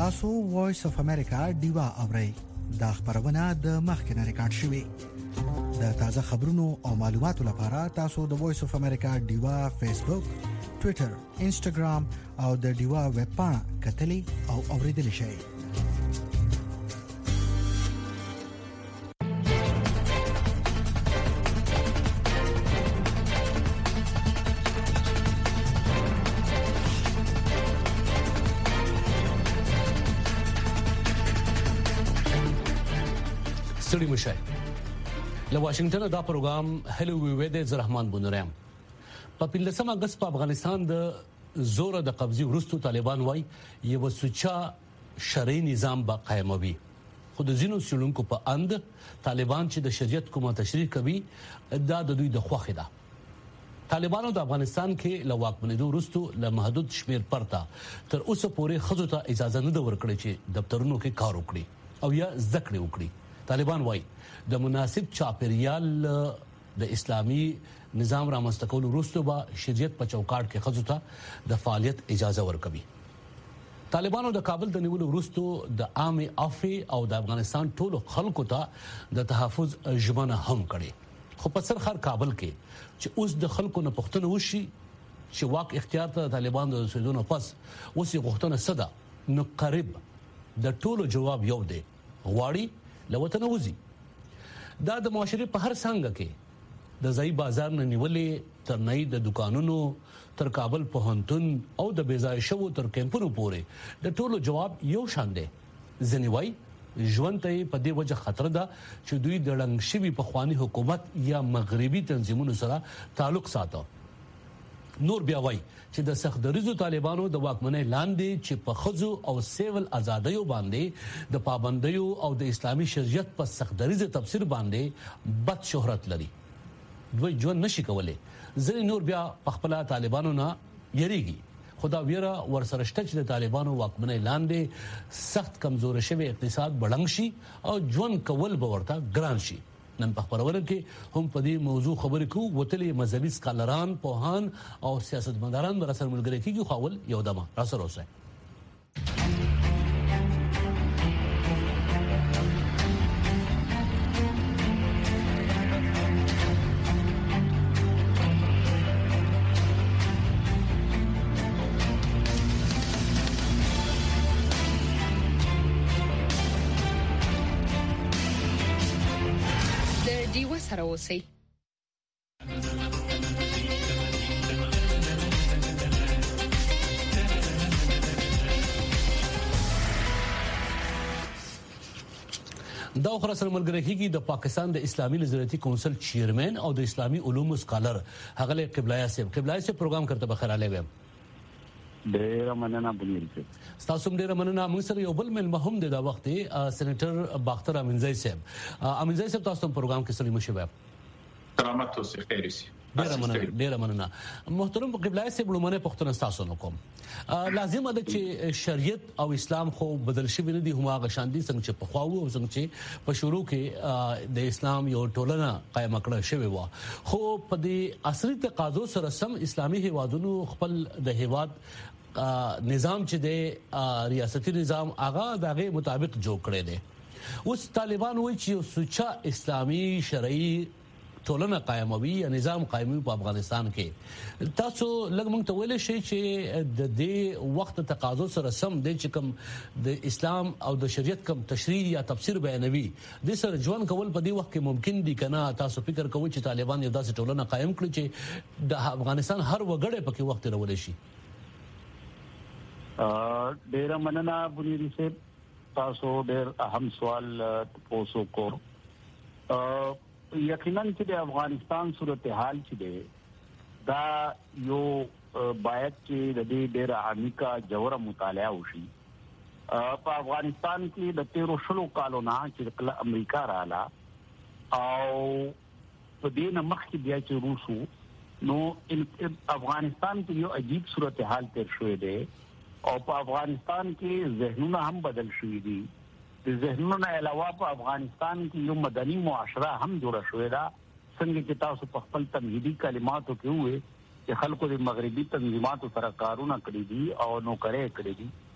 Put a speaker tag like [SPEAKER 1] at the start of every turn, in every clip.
[SPEAKER 1] تاسو وایس اف امریکا دیوا اورئ دا خبرونه د مخکنه ریکارډ شوې د تازه خبرونو او معلوماتو لپاره تاسو د وایس اف امریکا دیوا فیسبوک ټوئیټر انسټاګرام او د دیوا ویب پاڼه کتلی او اوریدل شئ
[SPEAKER 2] سړي مشه له واشنگټن دا پروګرام هلو وی د زرحمان بنورم په 15 اگست په افغانستان د زور د قبضې ورستو طالبان وای یو سوچا شرعي نظام با قائموي خود زینو سلونکو په اند طالبان چې د شریعت کومه تشریح کوي دا د دوی د خوخه ده طالبانو د افغانستان کې له واکمنیدو وروسته له محدود شمیر پرتا تر اوسه پورې خزو ته اجازه نه ورکړي چې دفترونو کې کار وکړي او یا ذکر وکړي طالبان وای د مناسب چاپیریال د اسلامي نظام را مستقول وروسته با شریعت په چوکاټ کې خزو ته د فعالیت اجازه ورکوي طالبانو د کابل د نیولو وروسته د عام عفو او د افغانستان ټولو خلکو ته د تحفظ ژمنه هم کړې خو په سرخر کابل کې چې اوس د خلکو نه پښتنه وشي چې واک اختیار ته طالبان د رسیدونو پس اوس یې غوښتنه صدا نو قریب د ټولو جواب یو دی غواړي لوطن وزي دا د معاشري په هر څنګه کې د ځای بازار نه نیولې تر نه د دکانونو تر کابل پوهنتون او د بیځای شو تر کیمپونو پورې د ټولو جواب یو شان دی ځنیوي ژوند ته په دې وجه خطر ده چې دوی د لنګ شوی په خواني حکومت یا مغربي تنظیمونو سره تعلق ساتي نور بیا وای چې د سختدریزو طالبانو د واکمنۍ لاندې چې په خزو او سیول ازادیو باندې د پابندیو او د اسلامي شریعت په سختدریزه تفسیر باندې بد شهرت لري دوی ژوند نشي کولای ځینې نور بیا په خپل طالبانو نه یریږي خدا ویرا ورسرهشته چې د طالبانو واکمنۍ لاندې سخت کمزور شوی اقتصاد بلنګ شي او ژوند کول به ورته ګران شي نن په خبرونه کې هم په دې موضوع خبرې کوو وتلې مذهبي سکالران پوهان او سیاستمداران به سره ملګري کیږي خاول یو دمه را سره اوسه
[SPEAKER 3] سره اوسئ دا خبره سره ملګری کیږي د پاکستان د اسلامي نظریاتي کونسل چیرمن او د اسلامي علومو سکالر هغه قبلای صاحب پروګرام کرته بخیر علی ویم
[SPEAKER 4] ډیر مننه بنیری
[SPEAKER 2] تاسو ډیر مننه موږ سره یو بل مل مهم دی دا وخت سېنیټر باختر امینزای صاحب تاسو پروګرام کې سلیم شوه
[SPEAKER 5] کرامت اوسه خیر شي
[SPEAKER 2] ډیر مننه محترم قبلای صاحب لمنه پښتون تاسو نو کوم لازم ده چې شریعت او اسلام خو بدل شي نه دي هم هغه شاندي څنګه چې په خواو او څنګه چې په شروع کې د اسلام یو ټولنه قائم کړه شوی و خو په دې عصري تقاضو سره سم اسلامي هیوادونو خپل د هیواد نظام چې د ریاستي نظام هغه دغه مطابق جوړ کړی دی اوس طالبان وایي چې سوچا اسلامي شرعي ټولنه قائموي یا نظام قائموي په افغانستان کې تاسو لږ مونږ ته ویل شي چې د دې وخت تقاضو سره سم د چې کوم د اسلام او د شریعت کوم تشریح یا تفسیر بیانوي د سره ژوند کول په دې وخت کې ممکن دي کنه تاسو فکر کوئ چې طالبان یو داسې ټولنه قائم کړي چې د افغانستان هر وګړی پکې وخت راولي شي
[SPEAKER 4] ډیر مننه بنیری صاحب تاسو ډیر اهم سوال تاسو کو یقینا چې د افغانستان صورتحال چې ده دا یو باید چې د دې ډیر عمیقه جوړه مطالعه وشي په افغانستان کې د 13 کالو نه چې کله امریکا رااله او په دې نه مخکې بیا چې روسو نو افغانستان کې یو عجیب صورتحال تیر شوې ده او په افغانستان کې ذهنونه هم بدل شوي دي د ذهنونو علاوه په افغانستان کې یو مدني معاشره هم جوړه شوې ده څنګه چې تاسو په خپل تمهیدي کلماتو کې وې چې خلکو د مغربي تنظیماتو سره کارونه کړی دي او نوکرې کړې دي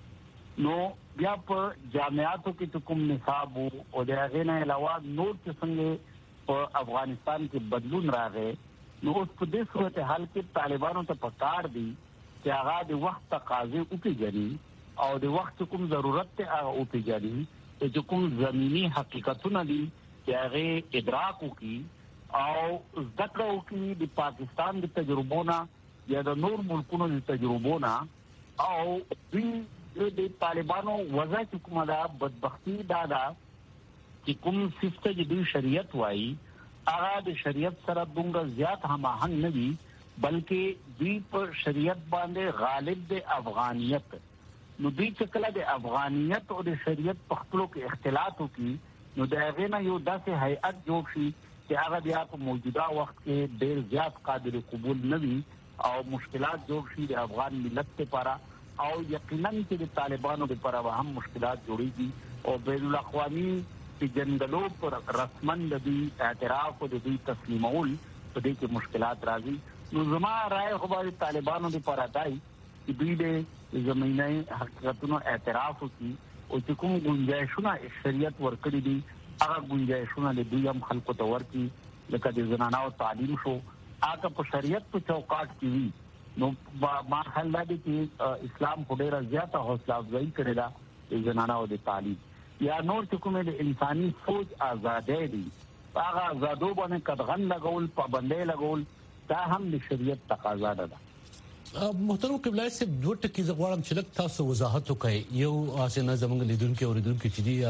[SPEAKER 4] نو بیا په جامعاتو کې کوم نصاب او د هغه نه علاوه نور څنګه په افغانستان کې بدلون راغی نو اوس په دې صورت حال کې طالبانو ته پکار دي چې هغه د وخت تقاضې وپیژني او د وخت کوم ضرورت ته هغه وپیژني چې کوم زمینی حقیقتونه دي چې هغه ادراک وکړي او ذکر وکړي د پاکستان د تجربونه یا د نور ملکونو د تجربونه او د طالبانو وضع کومه دا بدبختی دا چې کوم سیستم د شریعت وایي هغه د شریعت سره دومره زیات هماهنګ نه وي بلکې دوی په شریعت باندې غالب د افغانیت نو دوی چې کله د افغانیت او د شریعت په خپلو کې اختلاط وکړي نو د هغې نه یو داسې هیئت جوړ شي چې هغه بیا په موجوده وخت کې ډېر زیات قابل قبول نه وي او مشکلات جوړ شي د افغان ملت لپاره او یقینا چې د طالبانو لپاره هم مشکلات جوړېږي او بین الاقوامي پیژندلو پر رسمن د دې اعتراف او د دې تسلیمول په دې کې مشکلات راځي نو زما رائے خو باندې طالبانو لپاره دای چې دوی د زمینی حقیقتونو اعتراف وکړي او چې کوم گنجائشونه شریعت ورکړي دي هغه گنجائشونه د دوی هم خلکو ته ورکړي لکه د زنانو تعلیم شو هغه په شریعت په چوکاټ کې وي نو ما خیال دی چې اسلام په ډیره زیاته حوصله افزایي کړې ده د زنانو د تعلیم یا نور چې کومه د انساني سوچ آزادۍ دي هغه آزادو باندې قدغن لګول پابندۍ لګول دا هم د شریعت تقاضا ده
[SPEAKER 2] محترم قبلای صاحب دوه ټکي زغوارم چې لکه تاسو وضاحت وکړئ یو اسنه زمونږ لیدونکو اوریدونکو چې دی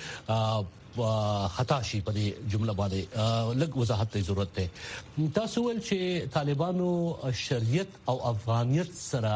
[SPEAKER 2] هغه خطا شي په دې جمله باندې لږ وضاحت ته ضرورت ده تاسو ول چې طالبانو شریعت او افغانیت سره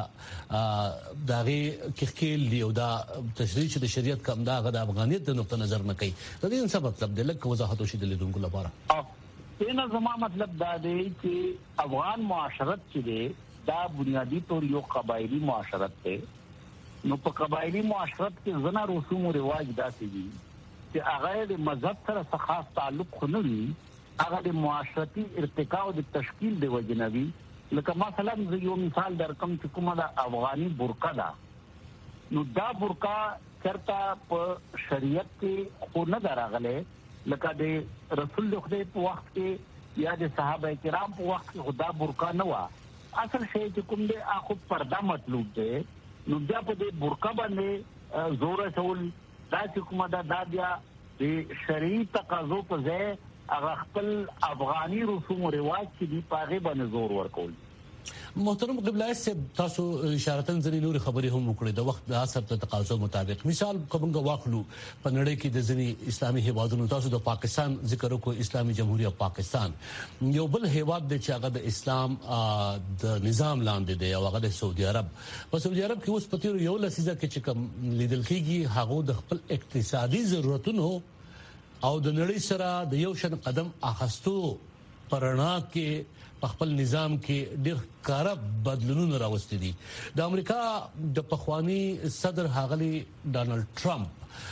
[SPEAKER 2] دغه کېخیل دی او دا تشریح چې د شریعت کوم دا غو د افغانیت د نقطه نظر نه کوي د دې څه مطلب دی لږ وضاحت وشي د لیدونکو لپاره
[SPEAKER 4] دینه زما مطلب دا دی چې افغان معاشرت چې دی دا بنیادی طور یو قبایلی معاشرت دی نو په قبایلی معاشرت کې زنا رسوم او رواج داسې دي چې هغه د مذهب سره خاص تعلق نه وي هغه د معاشرتي ارتقاء او د تشکیل دی وجنوي لکه مثلا یو مثال درکم چې کومه د افغاني برقه ده نو دا برقه چرته په شریعت کې خو نه دراغله لکه د رسول خدای په وخت کې یا د صحابه کرام په وخت کې خدا برقه نه و اصل شی چې کوم دی اخو پرده مطلوب دی نو بیا په دې برقه باندې زور اچول دا چې کومه دا بیا د شرعي تقاضو په ځای هغه خپل افغاني رسوم او رواج چې دی پاغه باندې زور ورکول
[SPEAKER 2] محترم قبلای صاحب تاسو اشارتن ځنی نور خبرې هم وکړې د وخت د حساب ته تقاضو مطابق مثال کومه واخلو په نړۍ کې د ځنی اسلامي هیوادونو تاسو د پاکستان ذکر وکړو اسلامي جمهوریت پاکستان یو بل هیواد د چې هغه د اسلام د نظام لاندې دی او هغه د سعودي عرب په سعودي عرب کې اوس پتیرو یو لسیزه کې چې کوم لیدل کېږي هغه د خپل اقتصادي ضرورتونو او د نړۍ سره د یو شن قدم اخستو پرنا کې په خپل نظام کې ډېر کار بدلونونه راوستي دي د امریکا د پخوانی صدر هغلی ډانلډ ټرمپ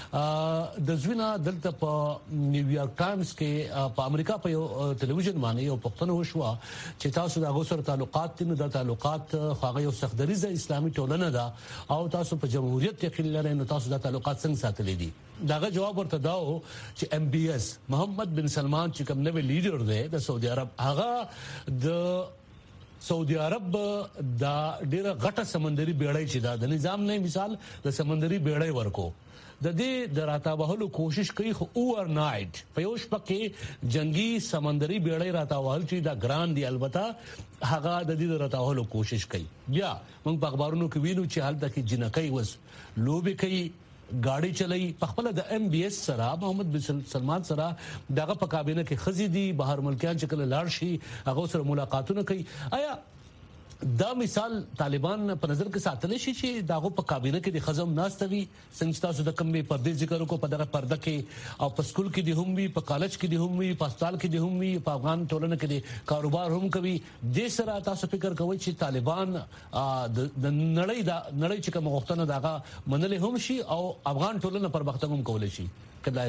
[SPEAKER 2] د ځوینا دلته په نیویارک ټایمز کې په امریکا په یو ټلویزیون باندې یو پښتنه وشوه چې تاسو د هغه سره تعلقات دي د تعلقات هغه یو سختدریزه اسلامي ټولنه ده او تاسو په جمهوریت یقین لرئ نو تاسو د تعلقات څنګه ساتلې دي داغه جواب ورته داو چې ام بي اس محمد بن سلمان چې کوم نوې لیډر دی د سعودي عرب هغه د سعودي عرب دا ډیره غټه سمندري بیړۍ چې دا د نظام نه مثال د سمندري بیړۍ ورکو د دې د راتاوهلو کوشش کوي خو اوور نایټ په یو شپه کې جنگي سمندري بیړۍ راتاوهل چې دا ګران دی البته هغه د دې راتاوهلو کوشش کوي بیا موږ په اخبارونو کې وینو چې حالت کې جنکۍ وس لوبي کوي गाड़ी चलाई पखपल द MBS सरा मोहम्मद बिन सलमान सरा दغه په کابینه کې خزي دي بهر ملکیان چې کله لاړ شي هغه سره ملاقاتونه کوي آیا دا مثال طالبان په نظر کې ساتل شي چې دغه په کابینه کې د خزم ناستوي څنګه تاسو د کمې پردې ذکر کو په دغه پرده کې او په سکول کې د هم وي په کالج کې د هم وي په هسپتال کې د هم وي په افغان ټولنه کې د کاروبار هم کوي د سره تاسو فکر کوئ چې طالبان د نړۍ چې کوم غوښتنه دغه منلې هم شي او افغان ټولنه پرمختګ هم کولای شي کله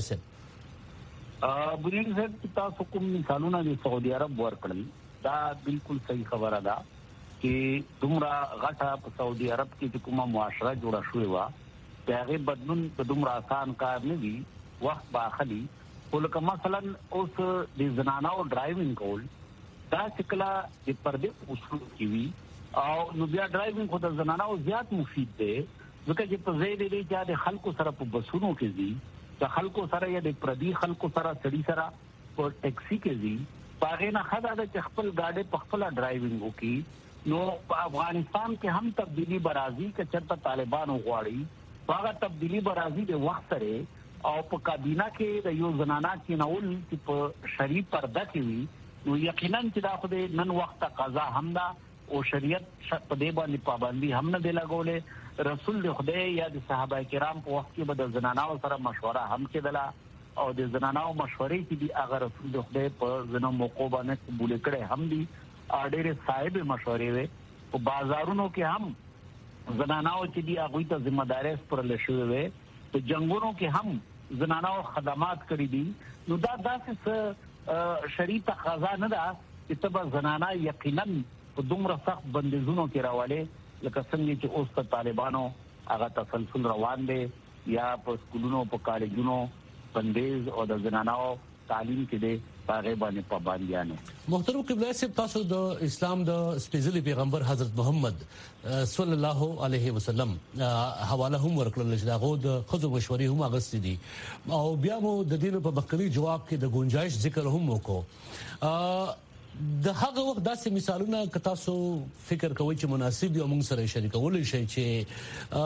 [SPEAKER 2] ایسه
[SPEAKER 4] بنیاد صاحب تاسو کوم مثالونه د سعودي عرب ورکړل دا بالکل صحیح خبره ده چې دومره غټه په سعودي عرب کې کومه معاشره جوړه شوې و هغه بدلون په دومره آسان کار نه دی، وخت باخلي. ولکه مثلا اوس د زنانو ډرایوینګ کول دا شکلا د پردې اصول کې وی او نو بیا ډرایوینګ خو د زنانو زیات مفید دی ځکه چې په ځای دی چې د خلکو سره په بسونو کې دي، د خلکو سره یا د پردي خلکو سره سړي سره په ټیکسي کې دي، پاغه نه خدا د خپل گاډي په خپل ډرایوینګ وکي. نو په افغانستان کې هم تبدیلی برازي کې چرته طالبان وغواړي هغه تبدیلی برازي د وخت سره او په کابینه کې د یو زنانا کې نول چې په شریف پرده کې وي نو یقینا چې دا خو د نن وخت قضا هم دا او شریعت په دې باندې پابندي هم نه دی لګولې. رسول خدای یا د صحابه کرام په وخت کې به د زنانو سره مشوره هم کېدله او د زنانو مشورې چې دی هغه رسول خدای په زنو موقع باندې قبول کړي هم دي. ډېر صاحب مشورې وي په بازارونو کې هم زنانو چې دی هغه ته ذمہ داري سپارل شوې وي، په جنگونو کې هم زنانو خدمات کړې دي. نو دا داسې شریعت تقاضا نه ده چې تبع زنانا یقینا په دومره سخت بندیزونو کې راولې لکه څنګه چې اوس په طالبانو هغه تسلسل روان دي یا په سکولونو په کالجونو بندیز او د زنانو تعلیم کې دي هغه باندې پابندیانه.
[SPEAKER 2] محترم قبله صاحب تاسو د اسلام د سپیشلی پیغمبر حضرت محمد صلی الله علیه وسلم حواله هم ورکړل چې داغه د خزو مشورې هم اغستې دي او بیا مو د دین په مخکنی جواب کې د گنجائش ذکر هم وکړو. د هغه وخت داسې مثالونه که تاسو فکر کوئ چې مناسب یو موږ سره شریکول شي چې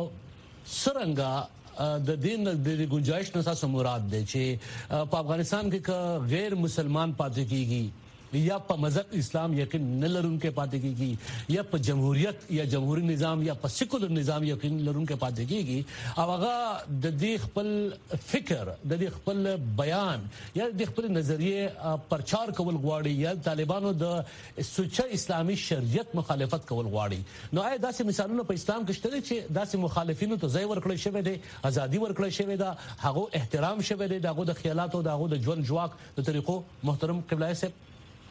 [SPEAKER 2] څنګه د دین د گنجائش نه تاسو مراد دی چې په افغانستان کې غیر مسلمان پاتې کیږي یا په مذهب اسلام یقین نه لرونکي پاتې کیږي یا په جمهوریت یا جمهوریت نظام یا په سیکولر نظام یقین لرونکي پاتې کیږي او هغه د دې خپل فکر د دې خپل بیان یا د خپل نظریه پرچار کول غواړي یا طالبانو د سوچه اسلامي شریعت مخالفت کول غواړي. نو آیا داسې مثالونه په اسلام کې شته چې داسې مخالفینو ته ځای ورکړل شوی دی، ازادي ورکړل شوی ده، هغه احترام شوی دی، دغه د خیالاتو دغه د ژوند جواک د طریقو؟ محترم قبله صاحب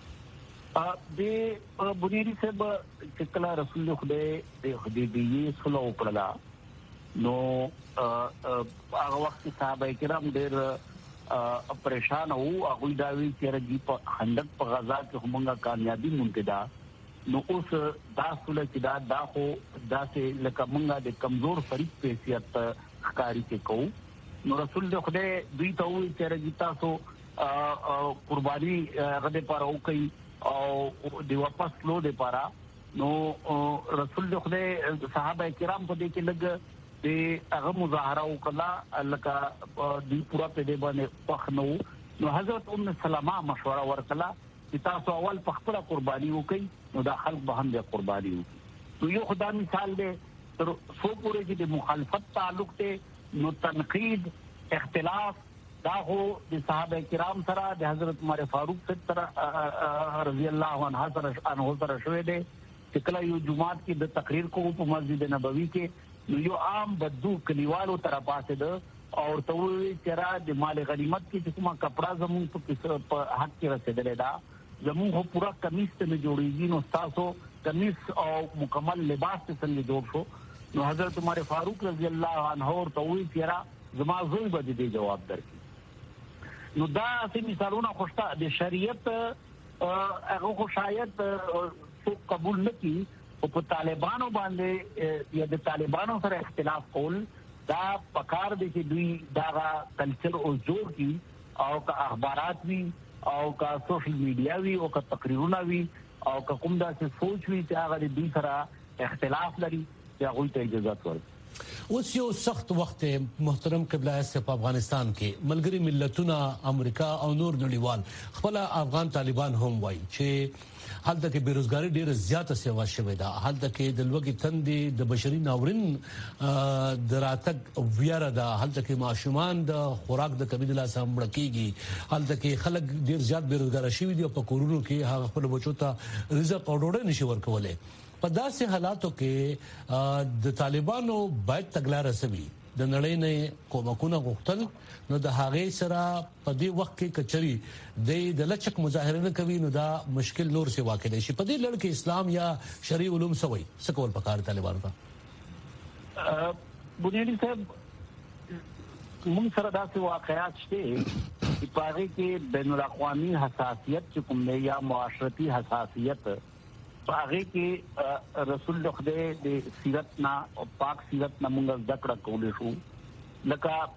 [SPEAKER 4] د بنيري صاحب چې کله رسول خدای د حدیبیه صلح وکړه نو هغه وخت صحابه کرام ډېر پریشان وو. هغه دا وی چې رجی په خندق په غزا کې همغه کامیابی مونږ ده. نو اوس دا صلح چې دا خو داسې لکه مونږه د کمزور فریق په حیثیت ښکاری کې کوو. نو رسول خدای دوی ته وی چې رجی تاسو قرباني غده پر وکي او دی واپس لو دی پارا. نو رسول خدای صحابه کرام په دې کې لګ د هغه مظاهره وکړه لکه دی پورا په دې باندې پخنو. نو حضرت ام سلمہ مشوره ورکړه چې تاسو اول په خپل قرباني وکړئ نو دا خلک به هم د قرباني وکړي. نو یو خدای مثال دی تر څو پورې چې د مخالفت تعلق ته نو تنقید اختلاف دا هو د صحابه کرام سره د حضرت عمر فاروق سره رضی الله عنه سره شوې دي چې کله یو جمعات کې د تقریر کو په مسجد نبوي کې نو یو عام بدو کلیوالو تر پاسه ده او ته چې را د مال غنیمت کې چې کومه کپڑا زمون په حق کې رسیدلې ده زمون هو پورا کمیس ته جوړیږي نو تاسو کمیس او مکمل لباس ته څنګه جوړ شو. نو حضرت عمر فاروق رضی الله عنه ورته وی چې را زما زوی به دې جواب درکړي. نو دا سي مثالونه خوشته د شریعت هغه خو شاید څوک قبول نه کی او په طالبانو باندې یا د طالبانو سره اختلاف کول دا پکار دي چې دوی دا کلچر او جوړ کی او کا اخبارات وی او کا سوشل میډیا وی او کا تقریرونه وی او کا کوم دا څه سوچ وی چې هغه د دوی سره اختلاف لري یا غوښتل ته اجازه ورکړي.
[SPEAKER 2] اوس یو سخت وخت محترم قبله صاحب په افغانستان کې ملګری ملتونه امریکا او نور نړیوال خپل افغان طالبان هم وایي چې هلته کې بیروزګاری ډیره زیاته سیوا شوې ده، هلته کې د لوګي تندې د بشري ناورین دراتک ویره ده، هلته کې معاشومان د خوراک د کمی د لاس هم مړکیږي، هلته کې خلک ډیر زیات بیروزګار شوي دي او په کورونو کې هغه خپل بچو ته رزق او ډوډۍ نشي ورکولای. په داسې حالاتو کې د طالبانو باید تګلاره سوي د نړۍ نه کومکونه غوښتل نو د هغې سره په دې وخت کې کچري د لچک مظاهره نه کوي نو دا مشکل نور سی واقع دی. په دې لړ کې اسلام یا شرعي علوم سوي څه کول پکار طالبانو ته؟
[SPEAKER 4] بنيادي صاحب موږ سره داسې واقعات شته چې پاره کې بین الاقوامي حساسیت چې کوم نه یا معاشرتي حساسیت پاره کې رسول خدای د سیرت نا او پاک سیرت نا موږ ذکر کولې شو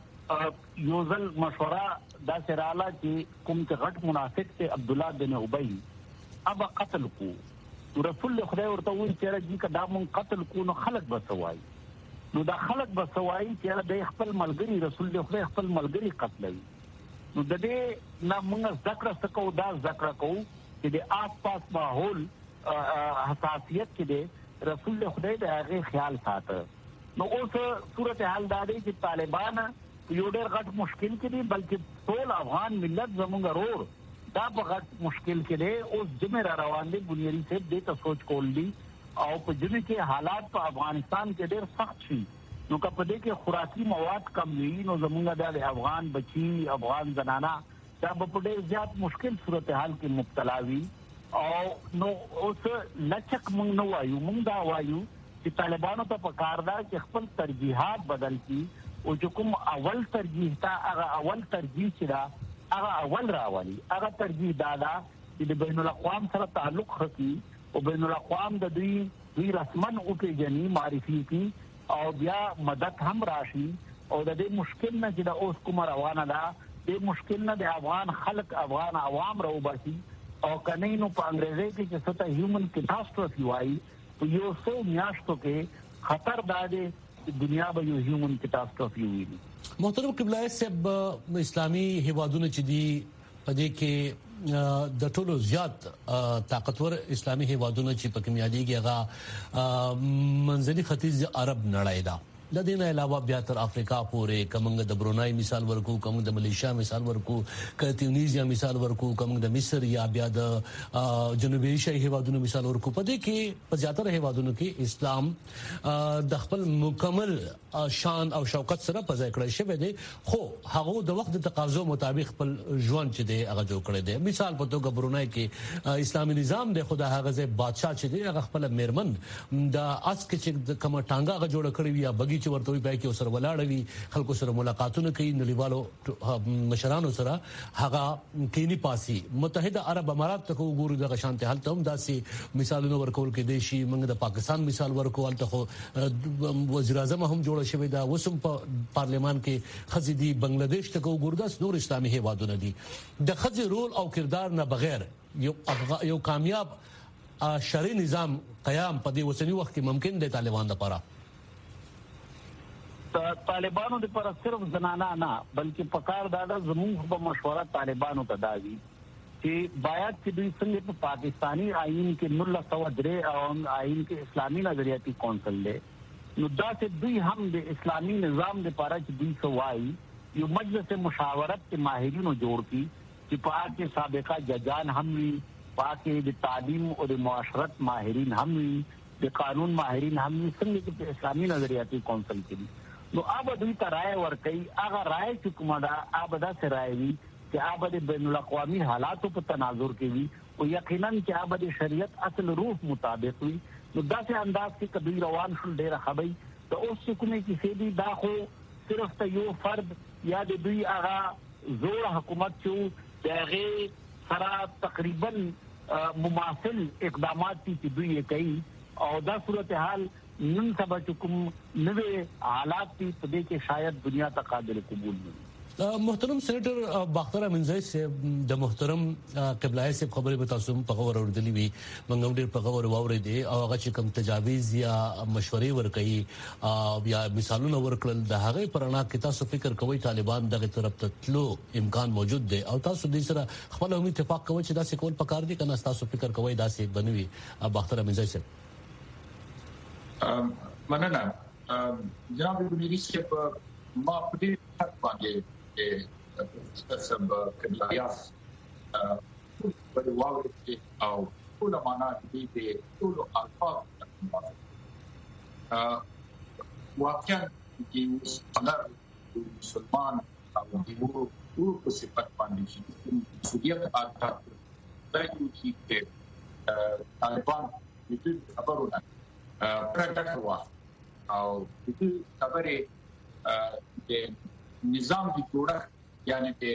[SPEAKER 4] لکه یوزل مشوره دا سراله چې کوم ته غټ منافق ته عبد الله بن ابي ابا قتل کو رسول خدای ورته وایي چې راځي کدا مون قتل کو نو خلق بسوای نو دا خلق بسوای چې د خپل ملګری رسول خدای خپل ملګری قتلوي نو د دې نه موږ ذکر سکو دا ذکر کو چې د آس پاس ماحول حساسیت کې د رسول خدای د هغه خیال ساته نو اوس صورت حال دا دی چې طالبان یو ډېر غټ مشکل کې دي بلکې ټول افغان ملت زموږ رور دا په غټ مشکل کې دی اوس جمع را روان دي بنیادي صاحب دې ته سوچ کول دي او په جمع کې حالات په افغانستان کې ډېر سخت شي نو که په دې کې خوراکي مواد کم وي نو زموږ د افغان بچي افغان زنانا دا په ډېر زیات مشکل صورتحال کې مبتلا وي او نو اوس لچک موږ نه وایو موږ دا وایو چې طالبانو ته پکار ده چې خپل ترجیحات بدل کړي او چې کوم اول ترجیح تا هغه اول ترجیح چې دا هغه اول راولي هغه ترجیح دا چې د بین الاقوام سره تعلق خسي او بین الاقوام د دوی رسمن او پیجنی معرفي کی او بیا مدد هم راشي او د دې مشکل نه چې د اوس کوم روانه ده د مشکل نه د افغان خلک افغان عوام راوباسي او کني نو په انګريزي کې چې څه ته هیومن کیټاستروفي وایي په یو څو میاشتو کې خطر ده دنیا به یو هیومن کیټاستروفي وي
[SPEAKER 2] محترم قبلای صاحب اسلامي هیوادونو چې دي پدې کې د ټولو زیات طاقتور اسلامي هیوادونو چې په کمیادیږي هغه منځني ختیځ عرب نړۍ ده د دې نه علاوه بیا تر افریقا پورې کومنګ د برونای مثال ورکو کومنګ د ملیشیا مثال ورکو ک تیونیزیا مثال ورکو کومنګ د مصر یا بیا د جنوبي ایشیا هیوادونو مثال ورکو پدې کې په زیاتره هیوادونو کې اسلام د خپل مکمل شان او شوکت سره په ځای کړی شوی دی خو هغه د وخت د تقاضو مطابق خپل ژوند چې دی هغه جوړ کړی دی مثال په توګه برونای کې اسلامي نظام د خدا هغه ځای بادشاہ چې دی هغه خپل میرمن د اس کې چې کومه ټانګه هغه جوړ کړی وي یا بګي چې ورته وي پای کې سره ولاړوي خلکو سره ملاقاتونه کوي نړیوالو مشرانو سره هغه کینی پاسي متحده عرب امارات ته وګورو د غشانته حالت هم داسې مثالونه ورکول کې دي شي موږ د پاکستان مثال ورکول ته وزیر اعظم هم جوړ شوی دا وسم په پارلیمان کې خزيدي بنگلاديش ته وګورو د نور اسلامي هیوادونه دي د خزي رول او کردار نه بغیر یو کامیاب شرعي نظام قیام په دې وسنی وخت کې ممکن دی طالبان لپاره
[SPEAKER 4] طالبانو د پر صرف زنانا نه بلکې پکار دا زموږ په مشوره طالبانو ته داوي چې باید چې دوی څنګه په پاکستانی آئین کې 1903 او آئین کې اسلامي نظریاتي کونسل له نو دا چې دوی هم د اسلامي نظام لپاره چې دوی سوای یو مجلس مشاورت کې ماهرینو جوړ کی چې په کې سابقه ججان هم وي پاکه د تعلیم او د معاشرت ماهرین هم وي د قانون ماهرین هم وي څنګه چې په اسلامي نظریاتي کونسل کې نو آبا دوی ته رائے ورکړي هغه رائے چې کومه دا آبا دا سره رائے وي چې آبا د بین الاقوامي حالاتو په تناظر کې وي او یقینا چې آبا د شریعت اصل روح مطابق وي نو داسې انداز کې کبي روان شول ډېر خبي ته اوس کومه کې سيدي دا خو صرف ته یو فرد یا د دوی هغه زور حکومت چې دغه سره تقریبا مماثل اقدامات چې دوی کوي او دا صورتحال نن سبا کوم نوې حالات په دې کې شاید دنیا ته قابل قبول نه
[SPEAKER 2] محترم سېنیټر باختر امینزای سے د محترم قبلای سے خبرې به تاسو په خبر اوردلی وی منګم ډیر په خبر واورې دي او هغه چې کوم تجاویز یا مشورې ورکړي یا مثالونه ورکړل د هغه پرانا کې تاسو فکر کوئ طالبان دغه طرف ته تلو امکان موجود دی او تاسو دې سره خپل هم اتفاق کوئ چې دا څه کول پکار دي کنه تاسو فکر کوئ دا څه بنوي باختر امینزای سے
[SPEAKER 5] مننه جناب بنيري صاحب ما په دې حق باندې سبب کړلایا په واقع کې او ټول معنا دې ټول الفاظ واقعا چې څنګه مسلمان او ټول په صفات باندې چې سودیت اړه دا چې طالبان دې خبرونه پرېکټ وا او دې خبره د نظام د جوړښت یعنی د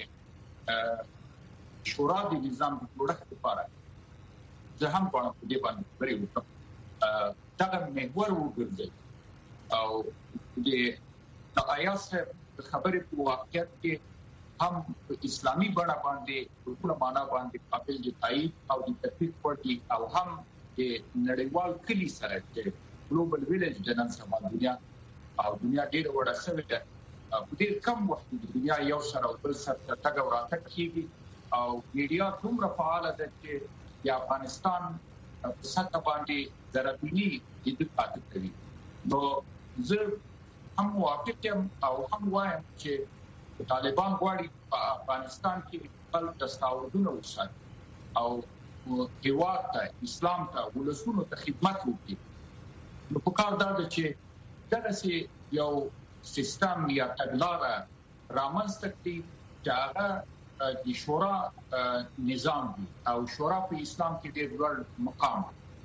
[SPEAKER 5] شورا د نظام د جوړښت لپاره زه هم په دې باندې خبرې وکړم دا محور وګرځي او د آیاس خبرې په واقعیت کې هم اسلامي بڼه باندې ټول معنا باندې قابل دي تایید او د تطبیق پړتي او هم د نړیوال کلی سره چې ګلوبل ویلیج د نن سبا دنیا او دنیا ډیره وړه شوې ده په دې کم وخت کې دنیا یو سره بل سره تګ او راتګ کیږي او میډیا دومره فعال ده چې د افغانستان په سطح باندې ضروري د پاتې کوي نو زه هم موافق یم او هم وایم چې طالبان غواړي په افغانستان کې خپل دستاوردونه وساتي او هیواد ته اسلام ته ولسونو ته خدمت وکړي نو په کار دا چې دغه یو سیستم یا تګلاره رامنځته کړي چې هغه د شورا نظام دی او شورا په اسلام کې ډېر لوړ مقام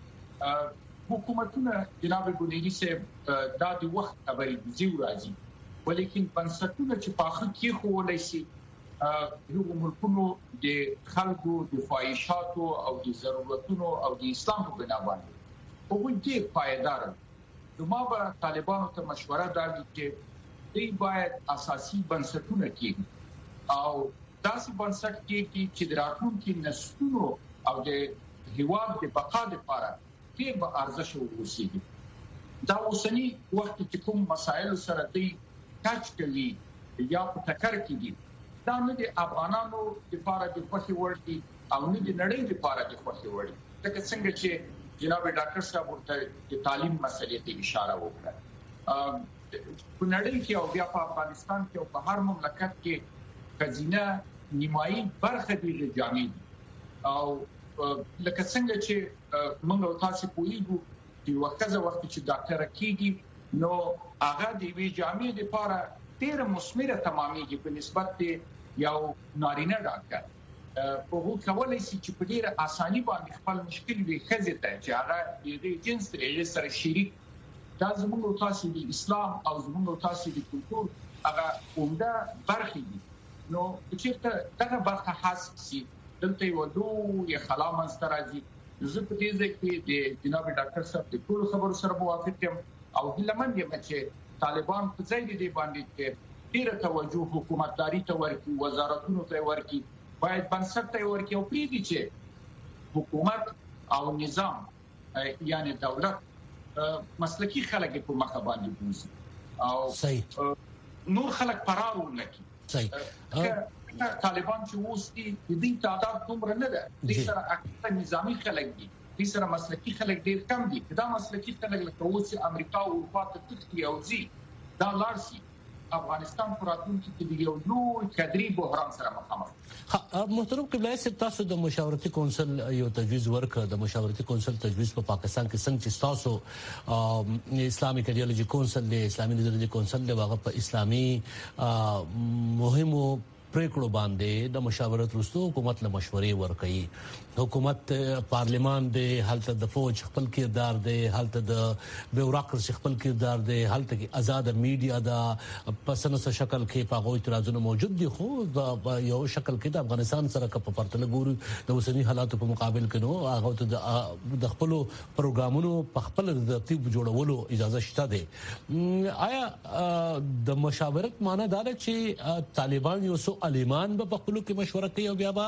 [SPEAKER 5] حکومتونه جناب ګونیری صاحب دا د وخت خبرې دي راځي ولیکن بنسټونه چې په اخر کې خولای شي یو ملکونو د خلکو د فایشاتو او د ضرورتونو او د اسلام په بنا باندې په وجه پایدار نو ما به طالبانو ته مشوره درکړم چې دوی باید اساسي بنسټونه کېږي او داسې بنسټ کېږي چې د راتلونکي نسلونو او د هیواد د بقا لپاره ډېر به ارزښت ورسېږي دا اوسنی وخت کې کوم مسایل سره دوی کچ کوي یا په ټکر کې دي دا نه د افغانانو لپاره د خوښي وړ دي او نه د نړۍ لپاره د خوښي وړ دي لکه څنګه چې جناب ډاکټر صاحب ورته د تعلیم مسلې ته اشاره وکړه په نړۍ کې او بیا په افغانستان کې او په هر مملکت کې خزینه نیمایي برخه دی جامع او لکه څنګه چې موږ تاسو پوهیږو چې وخت چې ډاکټر کیږي نو هغه د وی جامع لپاره ډېر مثمره تمامېږي په نسبت یو نارینه ډاکټر په هغه کولای شي چې په ډېر اساني باندې خپل مشکل وي خزه ته چې هغه د جنس سره شریک دا زموږ تاسو د اسلام او زموږ تاسو د کلتور هغه عمده برخه دي نو چې دغه برخه حساسي دلته یو دوه خلا منسترازي زه په دې ځکه د جناب ډاکټر صاحب د ټول خبرو سره موافق یم او هیلمن یم چې طالبان په ځای دي باندې چې ډېر توجه حکومتداري ته ورکړي وزارتونو ته ورکړي باید بنسټ ته ورکړي او پریږدي چې حکومت او نظام یعنی دولت مسلکی خلک په مخه باندې بوزي او
[SPEAKER 2] صحیح
[SPEAKER 5] نور خلک فرار ولکي
[SPEAKER 2] صحیح
[SPEAKER 5] طالبان چې اوس دي تعداد دومره نه ده د سره اکثر نظامی خلک دي د سره مسلکی خلک ډیر کم دي دا مسلکی خلک لکه اوس امریکا او اروپا ته تختی او زی دا لارسي افغانستان پراتون کې یو لوی کډری بحران سره مخامخ
[SPEAKER 2] محترم قبلای صاحب تاسو د مشاورتي کونسل یو تجویز ورکړ د مشاورتي کونسل تجویز په پاکستان کې څنګه چې تاسو اسلامي کارډیالوجي کونسل د اسلامي لیدرجي کونسل د واغ په اسلامي مهمو پریکړو باندې د مشاورت وروسته حکومت له مشورې ورکړي حکومت پارلیمان د حالت د فوج خپل کردار دی حالت د بیوروکراسي خپل کردار دی حالت کې آزاد میډیا دا پسنه شکل کې په غوښتنه اعتراضونه موجود دي خو یو شکل کې د افغانستان سره په پرتله ګوري د اوسنی حالاتو په مقابل کې نو هغه د خپل پروګرامونو په خپل ترتیب جوړولو اجازه شته دی آیا د مشاورت معنی دا ده چې طالبان یو څو عالمان په خپل کې مشوره کوي او بیا به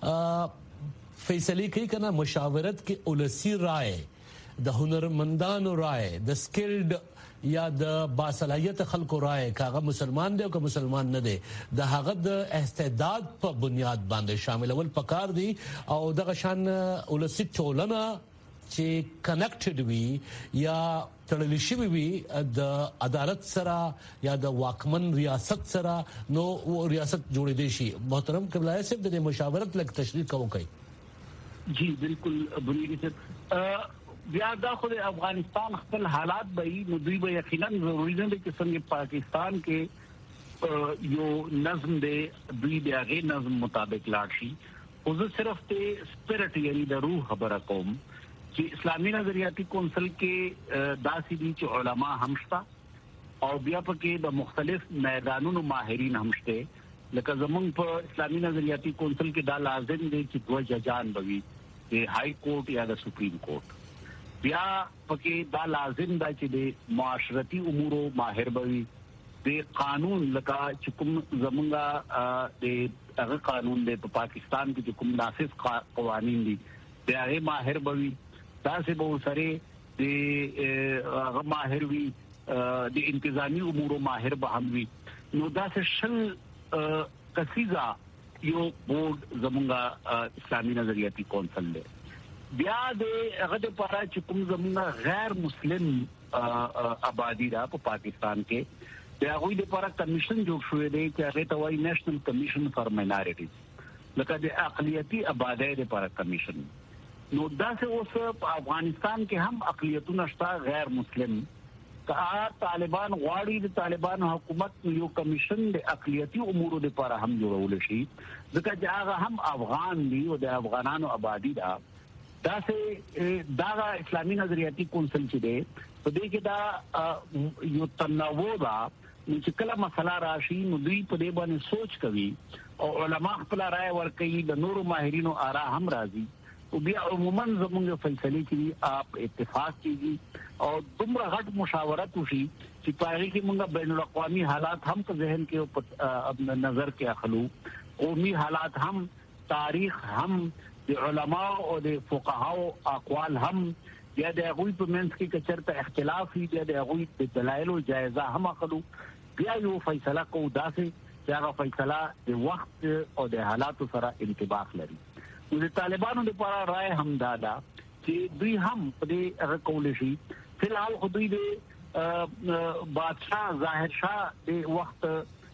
[SPEAKER 2] فیصله کوي کنه مشاورت کې اولسی رائے د هنرمندانو رائے د سکلډ یا د باصلاحیت خلکو رائے کاغه مسلمان دی او که مسلمان نه دی د هغه د استعداد په بنیاد باندې شامل ول پکار دی او دغه شان اولسی ټولنه چې کنیکټډ وي یا تړل شوی وي د عدالت سره یا د واکمن ریاست سره نو ریاست جوړې دي شي محترم قبلای صاحب د مشاورت لک تشریح کوي
[SPEAKER 4] جی بالکل بنیری صاحب بیا دا خو د افغانستان خپل حالات به نو دوی به یقینا ضروري نه دي چې څنګه پاکستان کې یو نظم دی دوی د هغه نظم مطابق لاړ شي او زه صرف ته سپیرټ یعنی د روح خبره کوم چې اسلامي نظریاتي کونسل کې داسې دي چې علما هم شته او بیا پکې د مختلف میدانونو ماهرین هم شته. لکه زمونږ په اسلامي نظریاتي کونسل کې دا لازم دی چې دوه ججان بوي د های کورټ یا د سپریم کورټ. بیا پکې دا لازم دی چې د معاشرتي امورو ماهر بوي، د قانون لکه چې کوم زمونږه د هغه قانون دی په پاکستان کې چې کوم نافذ قوانین دي د هغه ماهر بوي. دا سه به سره د هغه ماهر وي، د انتظامی امور ماهر به هم وي. نو دا سه شل کسیزا یو بورډ زمونږه اسلامي نظریاتي کونسل دی. بیا د هغه د پاره چې کوم زمونږه غیر مسلم آبادی دا په پاکستان کې د هغه د لپاره کمیشن جوړ شوی دی چې هغه ته وایي نېشنل کمیشن فار ماینورټیز، لکه د اقلیتي آبادی لپاره کمیشن. نو داسې اوس په افغانستان کې هم اقلیتونه شته غیر مسلم. که طالبان غواړي د طالبان حکومت یو کمیشن د اقلیتي امور لپاره هم جوړول شي، ځکه چې هغه هم افغان دي او د افغانانو آبادی دا. دا اسلامي نظریاتي کونسل چې دی په دې کې دا یو تنوع دا چې کله مسله راشي نو دوی په دې باندې سوچ کوي او علما خپل رائے ورکوي، د نورو ماهرینو آرا هم راځي او بیا عموما زموږ فیصله کیږي آپ اتفاق کیږي او دومره غټ مشاورت وشي چې په هغه کې موږ بین الاقوامي حالات هم په ذهن کې نظر کې اخلو، قومي حالات هم، تاریخ هم، د علماء او د فقهاو اقوال هم، یا د هغوی په منځ کې کچرته اختلاف وي یا د هغوی د دلایلو جایزه هم اخلو. بیا یو فیصله کوو داسې چې هغه فیصله د وخت او د حالاتو سره انطباق لري. نو د طالبانو لپاره رائے هم دادا چې دوی هم په دې هغه کول شي. فلحال خو دوی د بادشاہ ظاهر شاه د وخت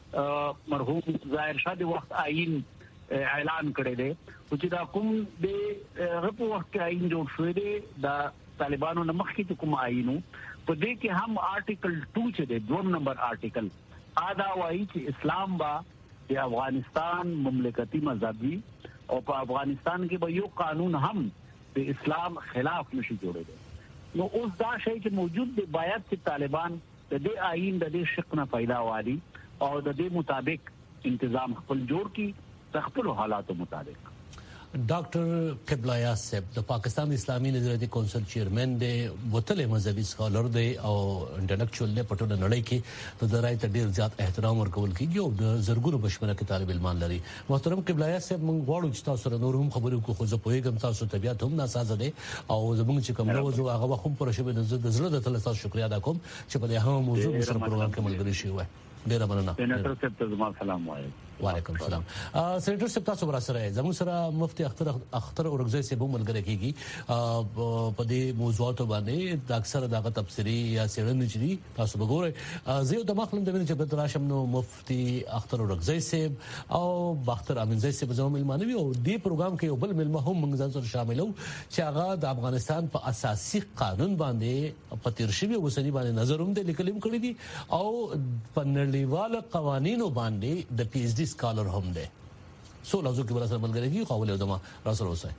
[SPEAKER 4] مرحوم ظاهر شاه د وخت آئین اعلان کړی دی چې دا کوم د هغه وخت آئین جوړ شوی دی د طالبانو نه مخکې کوم آئینو په دې کې هم آرټیکل 2 چې دی 2 نمبر آرټیکل دا وایي چې اسلام با د افغانستان مملکتي مذهب وي او په افغانستان کې به یو قانون هم د اسلام خلاف نشي جوړېدل. نو اوس دا شی چې موجود دی باید چې طالبان د دې آئین د دې شق نه پیدا واري او د دې مطابق تنظیم خپل جوړ کی د خپل حالاتو مطابق.
[SPEAKER 2] ډاکټر قبلایه صاحب د پاکستان اسلامي نظریاتي کونسل چیرمن دی، وتل مذهبي سکالر دی او انټلیکچوال دی، په ټوله نړۍ کې د رائے ته ډیر زیات احترام ورکول کیږي او د زرګونو بشمنه کې طالب علمان لري. محترم قبلایه صاحب موږ غواړو چې تاسو سره نور هم خبرې وکړو، خو زه پوهیږم تاسو طبيعت هم ناسازه دی او زموږ چې کوم نو هغه وخت هم پر شوی د زړه د تاسو شکریا ادا کوم چې په دې هم موضوع سره پروګرام کې ملګری شي وای. ډیر مننه.
[SPEAKER 4] سېنیټر صاحب ته زما سلام وایي.
[SPEAKER 2] وعلیکم السلام. سېنیټر صاحب تاسو برا سره زموږ سره مفتي اختر اورګزی صاحب هم ملګری کیږي په دې موضوعاتو باندې د اکثر دغه تفسیری یا سیړنې چې دي تاسو وګورئ. زه د مخلم د وینې چې په راشم نو مفتي اختر اورګزی صاحب او باختر امینزی صاحب زموږ ملمانوي او دې پروګرام کې یو بل ملمه هم موږ ځان سره شاملو چې هغه د افغانستان په اساسي قانون باندې په تیر شوی وسنی باندې نظر هم د لیکلم کړی دي او په نړیوال قوانینو باندې د پی ایچ ډي سکالر هم ده. سو لازم کې برسره ملګری کی قابل ادمه راسره اوسه.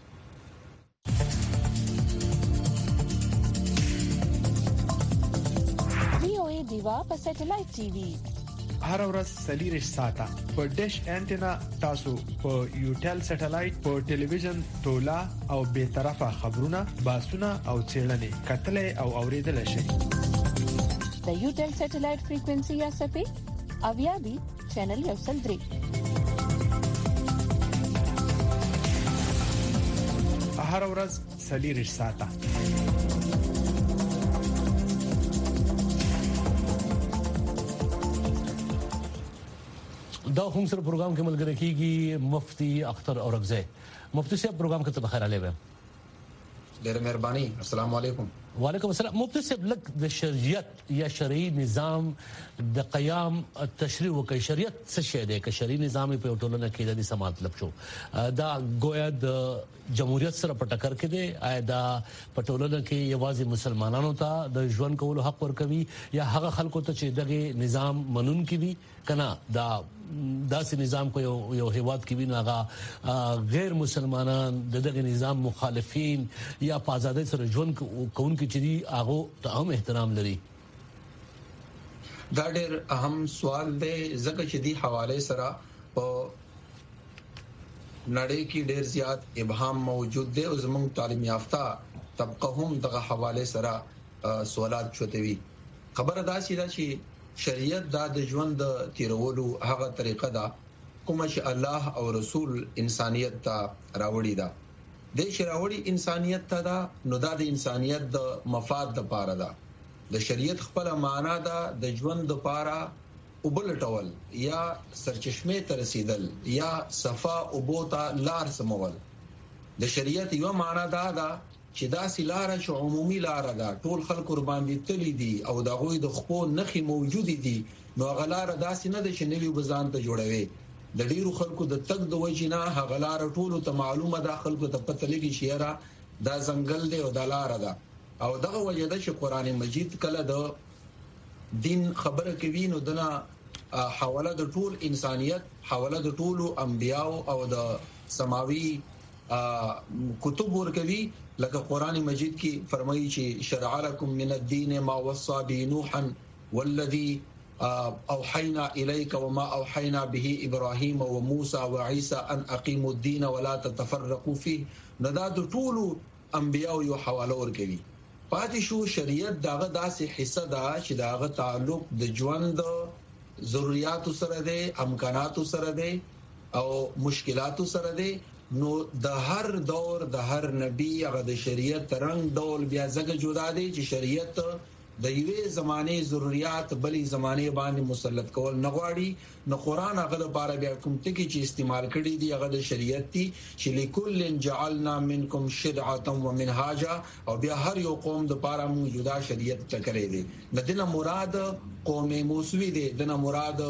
[SPEAKER 6] وی دیوا په سټلایټ ټي وي
[SPEAKER 7] هر ورځ سلیریش ساته په ډیش انټینا تاسو په یوټل سټلایټ په ټلویزیون تولا او به طرفه خبرونه باسونه او چیرلنې کتلې او اوریدل شي.
[SPEAKER 6] د یوټل سټلایټ فریکوئنسي یا سپی اویابي چینل یو سل 3
[SPEAKER 7] هر ورځ سلیریش ساته.
[SPEAKER 2] دا هم سره پروګرام کې ملګری کیږي مفتي اختر اورګزی. مفتي صاحب پروګرام کې ته بخیر علیه.
[SPEAKER 8] ډېر مهرباني. السلام علیکم.
[SPEAKER 2] وعلیکم السلام. مفتي صاحب لک د شریعت یا شرعي نظام د قیام تشریح وکي شریعت څه شی دی که شرعي نظام په ټولنه کې د سمات مطلب شو دا گویا د جمهوریت سره په ټکر کې دی آیا دا په ټولنه کې یوازې مسلمانانو ته د ژوند کولو حق ورکوي یا هغه خلکو ته چې دغه نظام منون کې وي کنه دا داسې نظام کو یو هیواد کې وینو هغه غیر مسلمانان دغه نظام مخالفین یا په آزادۍ سره ژوند کوونکي چې دی هغه ته هم احترام لري؟
[SPEAKER 8] دا ډېر اهم سوال دی ځکه چې دی حواله سره په نړۍ کې ډېر زیات ابهام موجود دی او زموږ تعلیم یافته طبقه هم دغه حواله سره سوالات چوتوي. خبره دا چې شریعت د ژوند د تیرولو هغه طریقه ده کوم چې الله او رسول انسانيت ته راوړي ده. د شراوړي انسانيت ته ده نو د انسانيت د مفاد لپاره ده. د شریعت خپل معنا ده د ژوند لپاره وبلټول یا سرچشمه ته رسیدل یا صفا او بوتا لار سمول. د شریعت یو معنا ده چې دا سلاره چې عمومي لار ده ټول خلک قربان دي تللی دي او د غوي د خپو نخي موجود دي نو غلاره داسې نه ده چې نوی بزان ته جوړوي. د ډیرو خلکو د تک د وجینا غلاره ټول ته معلومه ده خلکو ته پته لګي شيره دا ځنګل دی او د لار ده او دغه وجه ده چې قران مجید کله د دین خبره کوي نو دنا حواله د ټول انسانيت حواله د ټول انبياو او د سماوي کتب ورکوي لکه قران مجید کې فرمایي چې شرع لكم من الدين ما وصى به نوحا والذي اوحينا اليك وما اوحينا به ابراهيم وموسى وعيسى ان اقيموا الدين ولا تتفرقوا فيه ندا د ټول انبياو یو حواله ورکوي. پاتې شو شریعت داغه داسې حصہ ده چې داغه تعلق د ژوند ضرورت سره ده امکانات سره ده او مشکلات سره ده نو د هر دور د هر نبی هغه د شریعت رنگ ډول بیا ځکه جدا دي چې شریعت د یوې زمانه ضرورت بلې زمانه باندې مسلط کول نه غواړي. نو قران هغه لپاره بیا کوم ټکی چې استعمال کړي دي هغه د شریعت دي چې لكل جعلنا منکم شرعه ومنهاجا او بیا هر یو قوم د لپاره موجوده شریعت ټکرې دي. دنه مراد قوم موسی دي دنه مراد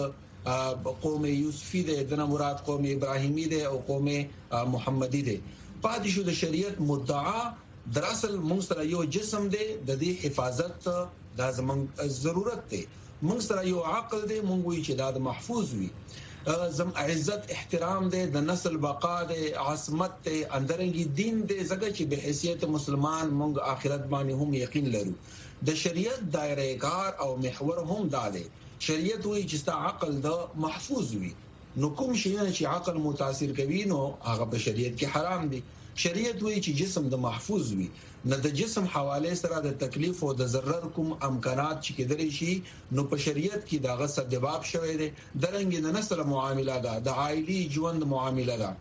[SPEAKER 8] قوم یوسفی ده دنه مراد قوم ابراهیمی ده او قوم محمدی ده. پاتې شو د شریعت مدعا در اصل موږ سره یو جسم دی د دې حفاظت دا زموږ ضرورت دی. موږ سره یو عقل دی موږ وی چې دا محفوظ وي. زم عزت احترام دی د نسل بقا دی عصمت دی اندرنګي دین دی زګه چې به حیثیت مسلمان موږ آخرت باندې هم یقین لرو. د شریعت دایره کار او محور هم دا دی. شریعت وی چې عقل دا محفوظ وي نو کوم شي چې عقل متاثر کوي نو هغه په شریعت کې حرام دي. شریعت وی چې جسم د محفوظ وي نه د جسم حواله سره د تکلیف او د ضرر کوم امکانات چې کېدلی شي نو په شریعت کې داغه سبب شوی دی. درنګ د نسل معامله ده د عائلی ژوند معامله ده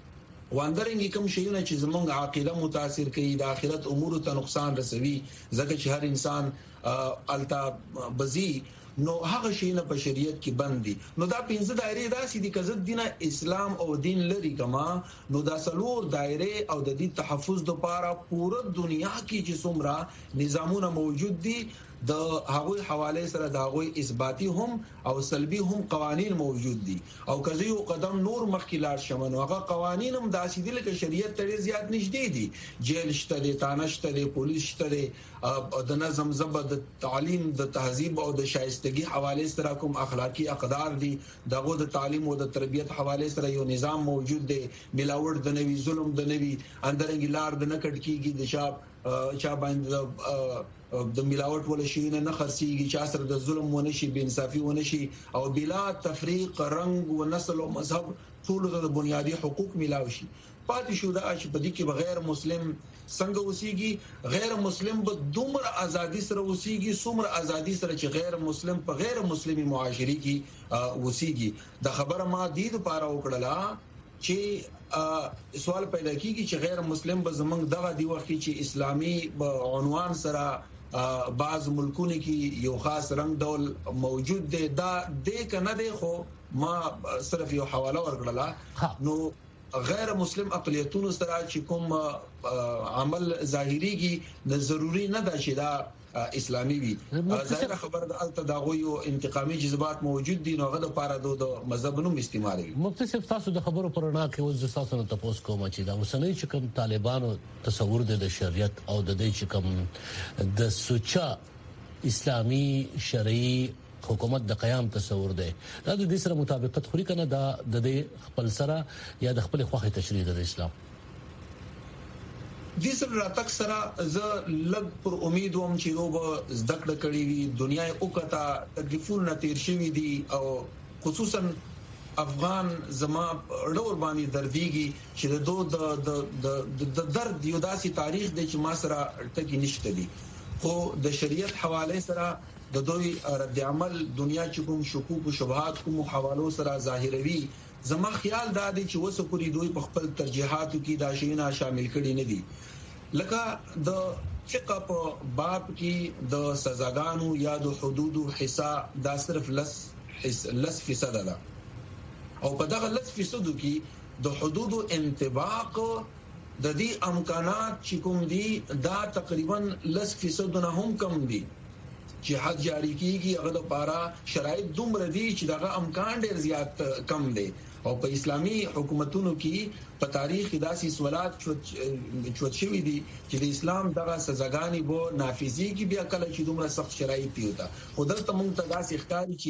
[SPEAKER 8] واندرنګ کوم شیونه چې زمونږ عقیده متاثر کوي د آخرت امور ته نقصان رسوي ځکه چې هر انسان التا بزي نو هغه شی نه په شریعت کې بند دي. نو دا 15 دایره داسې دي کزه دینه اسلام او دین لري کما نو دا سلور دایره او د دې تحفظ لپاره پوره دنیا کې چې څومره نظامونه موجود دي د هغوی حواله سره د هغوی اثباتی هم او سلبي هم قوانين موجود دي او کزه یو قدم نور مخکې لاړ شمن هغه قوانين هم داسې دي لکه شریعت ته زیات نږدې دي. جیل شته دي تانشته دي پولیس شته دي د نظم ضبط د تعلیم د تهذیب او د شایستګي حواله سره کوم اخلاقی اقدار دي دغه د تعلیم او د تربیت حواله سره یو نظام موجود دی. ملاوت د نوي ظلم د نوي اندرنګ لار د نکټ کیږي د چا باندې د ملاوت ولا شي نه خرسيږي چا سره د ظلم ونشي بے انصافي ونشي او بلا تفریق رنگ و نسل او مذهب ټول د بنیادی حقوق ملاوي شي. پاتې شو دا چې په دې کې بغیر مسلم څنګه وسیږي غیر مسلم به دومره ازادي سره وسیږي څومره ازادي سره چې غیر مسلم په غیر مسلمي معاشري کې وسیږي. د خبره ما دې لپاره وکړه چې سوال پیدا کیږي چې غیر مسلم به زمنګ دغه دی وخت چې اسلامي عنوان سره بعض ملکونه کې یو خاص رنگ ډول موجود دی دا د کنه دی خو ما صرف یو حواله ورکړه نو غیر مسلم اقلیتونو سره چې کوم عمل ظاهريږي نه ضروری نه ده چې دا اسلامي وي. ظاهر خبر د الته دغه یو انتقامي جذبات موجود دي نو غو د پاره د مذهب نوم استعمالوي.
[SPEAKER 2] مختصر تاسو د خبرو پرنا کې اوس تاسو نه تاسو کوم چې دا وسنۍ چې کوم طالبانو تصور د شریعت او د دې چې کوم د سوچا اسلامي شرعي حکومت د قیام تصور دی دا د دې سره مطابقت خوري کنه دا د خپل سره یا د خپل خوخه تشریح د اسلام
[SPEAKER 8] دې سره راتک سره ز لګ پر امید وم چې روب زدکړه کړې وي دنیا او کتا تکلیفونه تیر شوي دي او خصوصا افغان زما ډور باندې درديږي چې د درد یو داسي تاریخ دی چې ما سره ټکی نشته دي خو د شریعت حواله سره د دوی رد عمل دنیا چې کوم شکوک او شبهات کوم حوالو سره ظاهروي زما خیال دا دی چې وسو پوری دوی په خپل ترجیحاتو کې دا شیونه شامل کړي نه دي لکه د فقہ په باب کې د سزاګانو یا د حدود حساب دا صرف لس فیصد ده او په دغه لس فیصد کې د حدود انطباق د دې امکانات چې کوم دي دا تقریبا لس فیصد نه هم کم دي چې حد جاری کیږي هغه د پارا شرایط دومره دي چې دغه امکان ډیر زیات کم دي او په اسلامي حکومتونو کې په تاریخ داسې سوالات چوت شوی دي چې د اسلام دغه سزاګانی وو نافذي کې بیا کله چې دومره سخت شرایط دي وتا خودل ته مونږ ته داسې ښکاری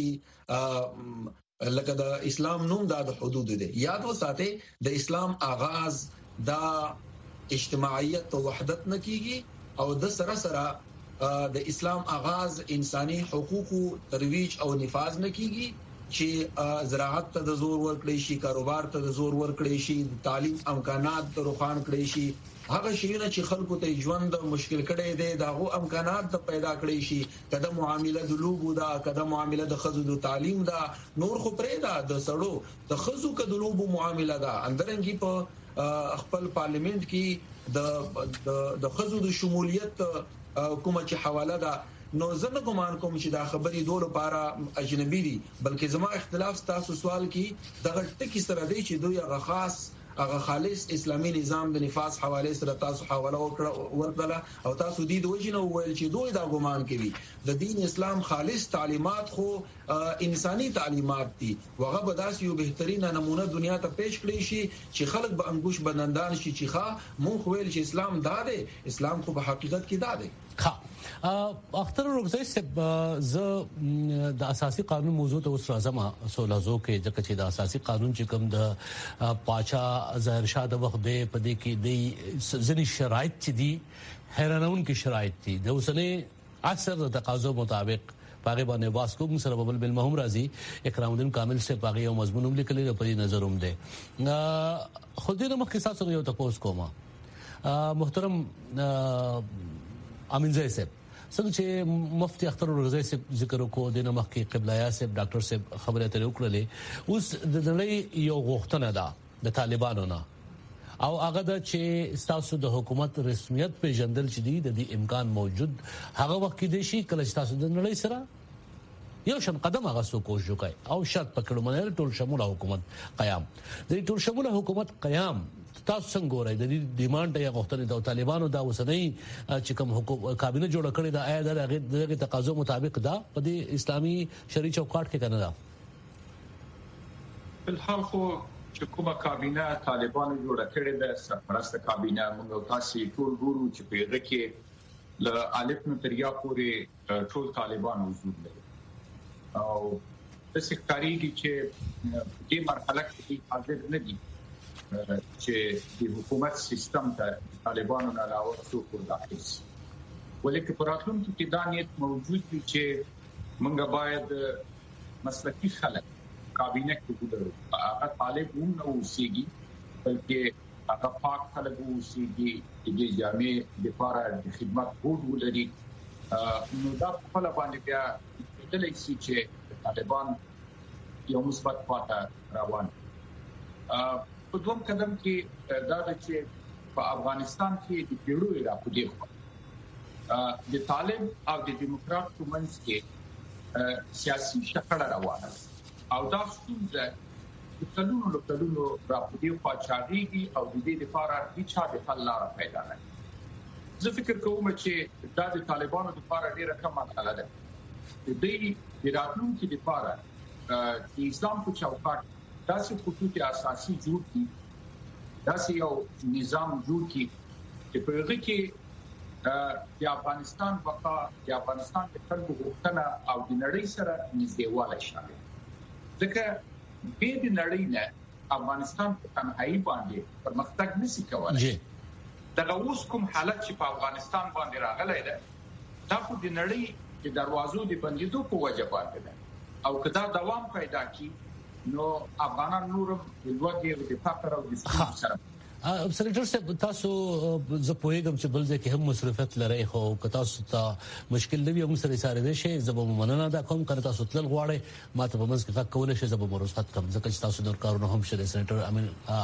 [SPEAKER 8] چې لکه د اسلام نوم د حدود دي یاد وساته د اسلام آغاز دا اجتماعیت او وحدت نکېږي او د سره د اسلام آغاز انساني حقوقو ترویج او نفاذ نکېږي چې زراعت ته د زور ورکړي شي کاروبار ته د زور ورکړي شي تعلیم امکانات ته روخان کړي شي هغه شیونه چې خلکو ته ژوند مشکل کړي دي داغه امکانات ته پیدا کړي شي کله معاملې د لوبو دا کله معاملې د خزو د تعلیم دا نور خو پرې دا د سړو د خزو کله لوبو معاملې دا اندرنګي په خپل پارلیمنت کې د خزو د شمولیت کومه چې حواله ده نو زه نه ګمان کوم چې دا خبرې دوه لپاره اجنبي دي بلکې زما اختلاف تاسو سوال کې دغه ټکی سره دی چې دوی هغه خالص اسلامي نظام د نفاذ حواله سره تاسو حواله ورکړه او تاسو دې د وجنه ویل چې دوی دا ګمان کوي د دین اسلام خالص تعلیمات خو انساني تعلیمات دي وغه به داسې یو بهترینه نمونه دنیا ته پیش کړی شي چې خلک به انګوش بنندان شي چې ښا مونږ ویل چې اسلام دا دی اسلام خو په حقیقت کې دا دی
[SPEAKER 2] اختر روغزی صاحب ز د اساسي قانون موضوع ته اوس راځم سولازو کې ځکه چې د اساسي قانون چې کوم د پاچا ظاهر شاه د وخت دی په دې کې د ځینې شرایط چې دي حیرانون کې شرایط دي د اوسنۍ اکثر د تقاضو مطابق پاغه باندې واسکو موږ سره بل بالمهم راځي اکرام الدین کامل سے پاغه یو مضمون هم لیکلی په دې نظروم دی خو دې نو مخکې تاسو یو تاسو کومه محترم امین زئی صاحب څنګه چې مفتی اختر روغزی صاحب ذکر وکړو د نمخکې قبلایا صاحب ډاکټر صاحب خبره اترې وکړلې اوس د نړۍ یو غوښتنه ده د طالبانو نه او هغه د چې تاسو د حکومت رسمیت پیژندل چې د دې امکان موجود هغه وخت کې دي شي کله چې تاسو د نړۍ سره یو شن قدم هغه سو کوشش وکړي او شرط پکړو منل ټول شموله حکومت قیام د ټول شموله حکومت قیام تاسو څنګه ورای د دې ډیماند یا غوښتنې د طالبانو دا وسنۍ چې کوم حکومت کابینه جوړ کړی دا آیا دغه تقاضو مطابق دا په دې اسلامي شریعه چوکاټ کې کنه دا
[SPEAKER 5] بلحال خو چې کومه کابینه طالبانو جوړ کړی دا سرپرست کابینه موږ تاسو ټول ګورو چې په هغه کې ل الف نو تر یا پورې ټول طالبان وجود لري او د سکتاري چې دې مرحله کې حاضر نه دي چې د حکومت سیستم ته طالبانو نه علاوه څوک داخل شي ولیکن په راتلونکي کې دا نیت موجود دي چې موږ باید مسلکي خلک کابینه کې ودرو هغه طالب هم نه اوسېږي بلکې هغه پاک خلک اوسېږي چې جامع لپاره د خدمت بورډ ولري نو دا په خپل باندې بیا د لېسي چې طالبان یو مثبت پاته روان په دوم قدم کې دا چې په افغانستان کې د پیړیو راپدې خو د طالب او د دیموکرات ترمنځ کې سیاسي شخړه روانه او دا څنګه د کلونو راپدې خو چاريږي او د دې لپاره هیڅ د حل لار پیدا نه زه فکر کوم چې دا د طالبانو لپاره ډیره کمه حل ده د دې د راتلونکي لپاره د اسلام په چوکاټ داسې خطوط اساسي جوړ کی داسې یو نظام جوړ کی چې په هغه کې د افغانستان بقا د افغانستان د خلکو غوښتنه او د نړۍ سره نږدېوالی شامل ځکه به د نړۍ نه افغانستان په تنهایی باندې پرمختګ نشي کولای دغه اوس کوم حالت چې په افغانستان باندې راغلی دی دا په د نړۍ د دروازو د بندیدو په وجه باندې ده او کدا دوام پیدا کی نو افغانان نورم د لوږې او د فقر او د ستونزو سره
[SPEAKER 2] سېنیټر صاحب تاسو زه پوهیږم چې بل ځکه هم مصرفیت لري خو که تاسو ته مشکل نه وي هم سره سره دي شي زبو مننه دا کوم کړه تاسو تل غواړي ماته په منځ کې فکر کول شي زبو مرسته کم ځکه چې تاسو د کارونو هم شته سېنیټر امین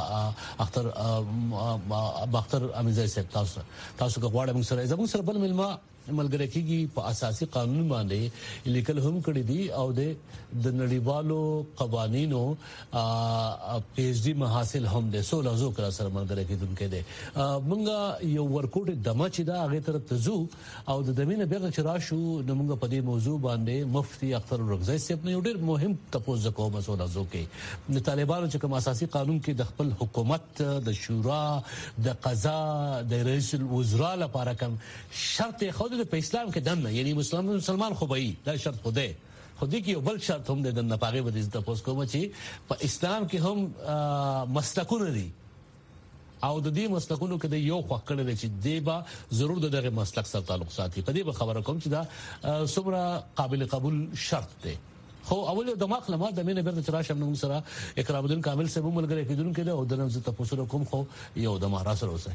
[SPEAKER 2] اختر امین زای صاحب تاسو غواړئ موږ سره بل ملما ملګری کیږي په اساسي قانون باندې لیکل هم کړی دي او د نړیوالو قوانینو پی ایچ ډی محاصل هم د 16 زو کړه سره ملګری کیدونکو دي مونږه یو ورکوټ دمه چې دا هغه طرف تزو او د دمینه بیرته چراشو د مونږ په دې موضوع باندې مفتي اختر رغزی صاحب نه ډېر مهم تاسو کوم 16 زو کې د طالبانو چې کوم اساسي قانون کې د خپل حکومت د شورا د قضا د رئیس الوزرا لپاره کوم شرط خو په اسلام کې دنه یعنی مسلمان خو به دا شرط خوده خودی کې یو بل شرط هم د نپاغه به د تاسو کوم چې په اسلام کې هم مسلکونه دي او د دې مسلکونو کې د یو خوکړه چې دیبا ضرور دغه مسلک سره تعلق ساتي په دې خبره کوم چې دا څومره قابل قبول شرط دی خو اول دماغ لمه د مینه بیرته تراشم نو سره اکرام الدین کامل صاحب ملګری کیدونکو د او د نن زه تاسو کوم خو یو د ما را سره اوسه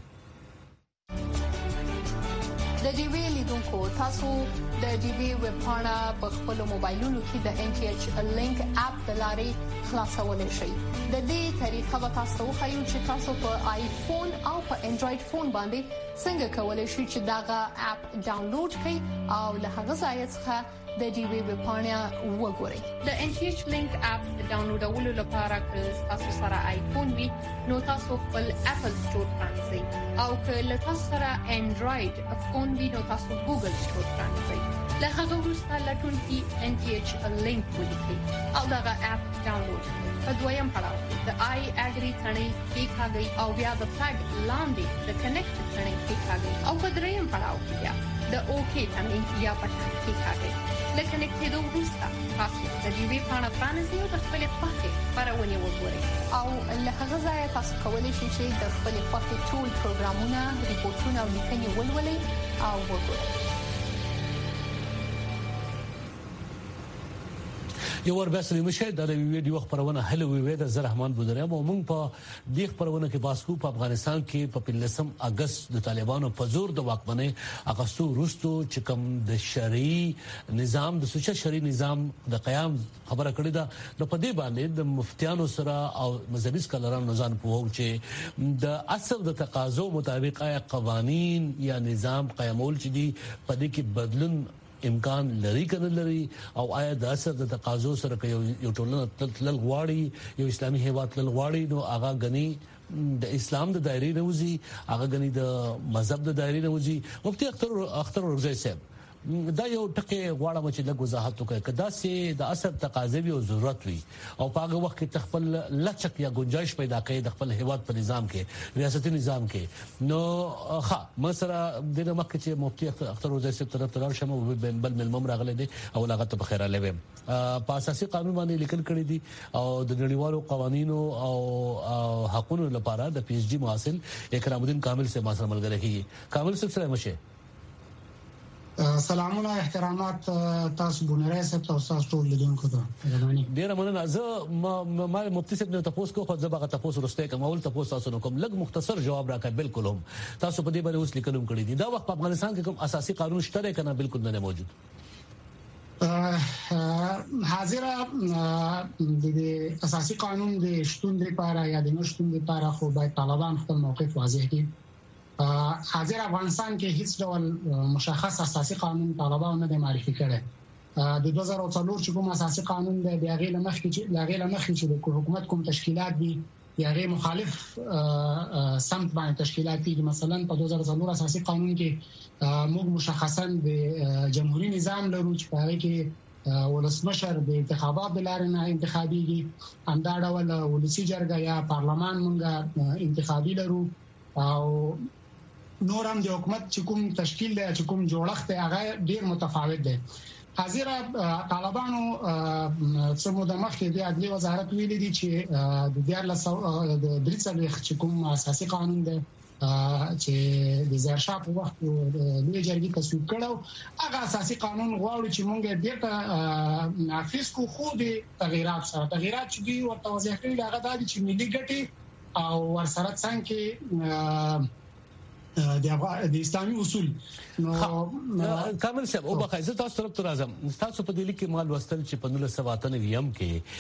[SPEAKER 6] د ډي وی لیدونکو تاسو د ډي وی ویب پاڼه په خپل موبایلونو کې د ان ټي ایچ لینک اپ د لارې خلاصولای شئ د دې طریقه به تاسو خایو چې تاسو په آیفون او په انډراید فون باندې څنګه کولای شئ چې داغه اپ ډاونلوډ کړئ او له هغه ځای څخه د ډي وی ویب پاڼه وګورئ د ان ټي ایچ لینک اپ ډاونلوډولو لپاره که تاسو سره آیفون وي نو تاسو خپل اپل سٹور پرانیزئ او که له تاسو سره انډراید فون وي نو تاسو ګوګل سٹور پرانیزئ له هغه وروسته لټون کې ان ټي ایچ لینک ولیکئ او داغه اپ ډاونلوډ کړئ په دویم پړاو د آی اګری ثنې کې ښاګي او بیا د فلګ لاندې د کنیکټ ثنې کې ښاګي او په دریم پړاو کې بیا د اوکی ثنې یا پټه کې ښاګي لکه نکټېدو وروسته تاسو د ډي وی پاڼه پرانیزئ او د خپل پخې پرونی وګورئ او له هغه ځای تاسو کولی شئ چې د خپل پخې ټول پروګرامونه ریپورتونه او لیکنې ولولئ او وګورئ
[SPEAKER 2] یو ور بس لمشه د ویډیو خبرونه هله وی د زرحمان بودریم او موږ په دې خبرونه کې باسکو په افغانستان کې په 15 اگست د طالبانو په زور د واکمنۍ اغستو روستو چې کوم د شرعي نظام د سوچ شرعي نظام د قیام خبره کړې ده نو په دې باندې د مفتیانو سره او مذهبي سکالرانو ځان په وو چې د اصل د تقاضو مطابق قوانين یا نظام قیامول چې دي په دې کې بدلون امکان لري کنه لري او آیا د اثر د تقاضو سره یو ټولنه تل غواړي یو اسلامي هیواد تل غواړي نو هغه غني د اسلام د دایره نوځي هغه غني د مذهب د دایره نوځي مفتي اختر ورغزی صاحب دا یو ټکی غواړم چې د وضاحت وکړي کدا سي د اثر تقاضا او ضرورت وي او په هغه وخت کې تخپل لچک یا گنجائش پیدا کړي د خپل هیواد په نظام کې ریاستي نظام کې نو ښه مثلا د مخکې چې مفتي اختر ورغزی صاحب طرف تر شمه بل ملمم راغله دي او لاغت په خیره لوي په اساسي قانون باندې لیکل کړی دي او د نړیوالو قوانینو او حقوقو لپاره د پی ایچ ډی محاصل اکرام الدین کامل سے ما سره ملګری کیږي کامل صاحب سره مشه
[SPEAKER 9] سلامونه احترامات تاسو بونره صاحب تاسو ټول لیدونکو ته
[SPEAKER 2] ډیره مننه زه ما مفتي صاحب نه تاسو کو خو زبغه تاسو رسته کوم اول تاسو نو کوم لګ مختصر جواب راکړ بالکل هم تاسو په دې باندې اوس لیکلم کړی دي دا وخت په افغانستان کې کوم اساسي قانون شته کنه بالکل نه موجود
[SPEAKER 9] حاضره د اساسي قانون د شتون لپاره یا د نشټون لپاره خو باید طالبان خپل موقف واضح کړي حاضر افغانستان کې هیڅ ډول مشخص اساسي قانون طالبان نه معرفي کړي د 2004 چې کوم اساسي قانون د بیاغې لمخې چې د حکومت کوم تشکیلات دي بیاغې مخالف سمت باندې تشکیلات دي مثلا په 2004 اساسي قانون کې موږ مشخصا د جمهوریت نظام لرو چې په هغه کې ولسمشر د انتخابات لارې نه انتخابيږي همدا ډول ولسی جرګه یا پارلمان موږ انتخابي لرو او نورم د حکومت چې کوم تشکیل دی چې کوم جوړښت دی هغه ډیر متفاوت دی. حاضر طالبانو څه موده مخکې د عدلي وزارت ویلي دي چې د 13 چې کوم اساسي قانون دی چې د زیرشاه په وخت د جرګې تصویب کړو هغه اساسي قانون غواړي چې مونږ بیرته نافذ کو خو د تغیرات چې دی ورته واضح کړي هغه د ملي ګټې او ورسره څنګه د اسلامي اصول
[SPEAKER 2] نو کامل صاحب او بخایزه تاسو طرف ته راځم. تاسو په دلی کې مال وستل چې په 1997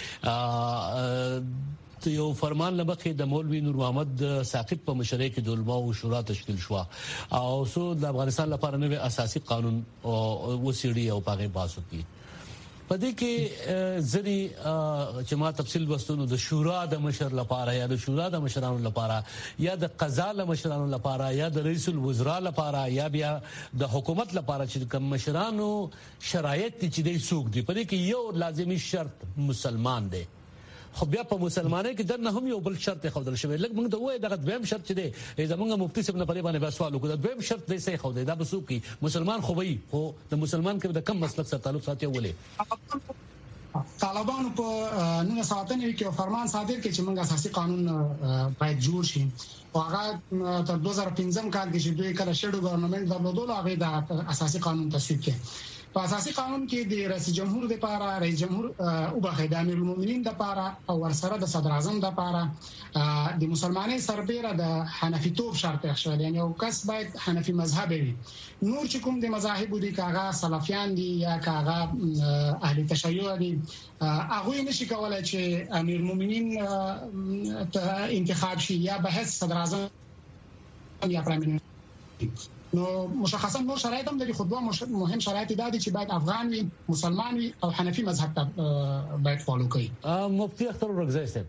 [SPEAKER 2] کې یو فرمان لمخې د مولوی نور محمد ساقط په مشرۍ کې د علماء او شورا تشکیل شو او سو د افغانستان لپاره نوې اساسي قانون وسیړي او پاغه باسو کی پدې کې ځنی چې ما تفصیل وستونو د شورا د مشر لپاره یا د شورا د مشرانو لپاره یا د قضا د مشرانو لپاره یا د رئیس الوزرا لپاره یا بیا د حکومت لپاره چې کوم مشرانو شرایط چې دی سوق دي پدې کې یو لازمي شرط مسلمان دی. خو بیا په مسلمانۍ کې درنه هم یو بل شرط خودل شوی لکه موږ ته وایي دغه دویم شرط چې دی زمونږ مفتي صاحب نه په باندې بیا سوال وکړ. دویم شرط دی صحیح خو دی دا بسو کې مسلمان خو وي خو د مسلمان کې د کم مسلک سره تعلق ساتي ولې
[SPEAKER 9] طالبانو په 1997 کې فرمان صادر کړ چې موږ اساسي قانون باید جوړ شي او هغه تر 2015 کال کې چې دوی کله شډو ګورنمنت درلودل هغه د اساسي قانون تصویب کړ. په اساسي قانون کې د رئیس جمهور لپاره رئیس جمهور او بخیدامیر المؤمنین لپاره او ورسره د صدر اعظم لپاره د مسلمانۍ سربېره د حنفي توب شرط اخشل یعنی او کس باید حنفي مذهب وي. نور چې کوم د مذاهب دي کاغه سلفیان دي یا کاغه اهل تشیع دي هغه نشي کولای چې امیر المؤمنین انتخاب شي یا به حیث صدر اعظم یا پرایم منسټر. نو مشخصا نور شرایط هم لري خو دوه مهم شرایط دي چې باید افغان وي مسلمان وي او حنفي مذهب ته باید فالو کوي.
[SPEAKER 2] مفتي اختر ورغزی صاحب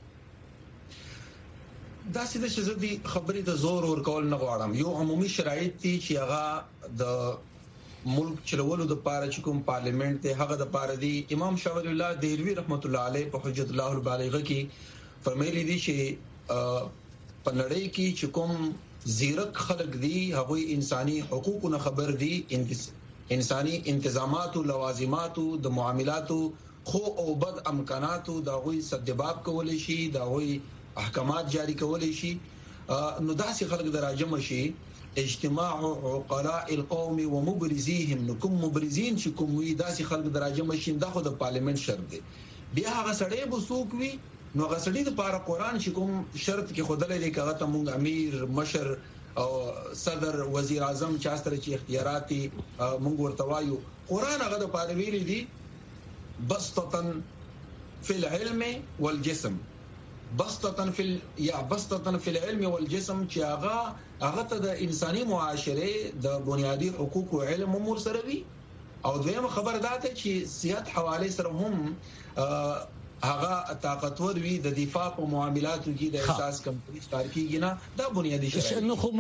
[SPEAKER 8] دا سیده چې زه دې خبرې ته زور ورکول نه غواړم. یو عمومي شرایط دي چې هغه د ملک چلولو د پاره چې کوم پارلیمنت ته هغه د پاره دی. امام شاه ولی الله دهلوی رحمت الله علیه په حجت الله البالغه کې فرمایلی دي چې په نړۍ کې چې کوم زیرک خلق دی هغه انساني حقوقونه خبر دي انساني انتظامات او لوازمات د معاملات خو او بد امکانات دا غوي سدباب کول شي دا غوي احکامات جاری کول شي. نو داسې خلق دراجم شي اجتماع عقلاء القوم ومبرزيهم نکم مبرزين چې کوم وي داسې خلق دراجم شي دا خو د پارلیمنت شرط دی. بیا هغه سړی بوسوک وي نو غسړي د پاره قران چې کوم شرط کې خدای دې کاغه ته مونږ امیر مشر او صدر وزیر اعظم چا سره چې اختیارات مونږ ورته وایو قران هغه د پاره ویلي دي بسطه فی العلم والجسم بسطه فی العلم والجسم چې هغه ته د انساني معاشره د بنیادی حقوق او علم امور سره وي. او دویمه خبر ده چې صحت حواله سره هم هغه طاقتور وي د دفاع په معاملاتو کې د احساس کمپنی کار کیږي نه دا بنیادی شرط.
[SPEAKER 2] نو خو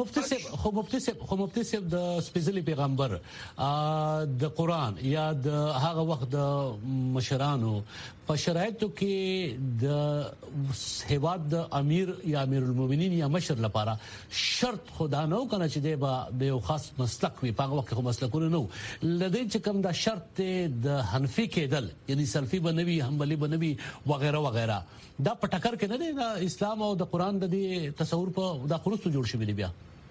[SPEAKER 2] مفتي صاحب د سپیشلی پیغمبر د قران یا د هغه وخت د مشرانو په شرایطو کې د هیواد د امیر یا امیر المؤمنین یا مشر لپاره شرط خدا نو کنه چې د یو خاص مسلک وي په هغه وخت خو مسلکونه نو لدې چې کوم دا شرط د حنفي کېدل یعنی سلفي بنوي حنبلي بنوي وغیرہ وغیرہ دا پټکر کې نه دی د اسلام او د قران د دې تصور په د خلوص جوړ شوی دی. بیا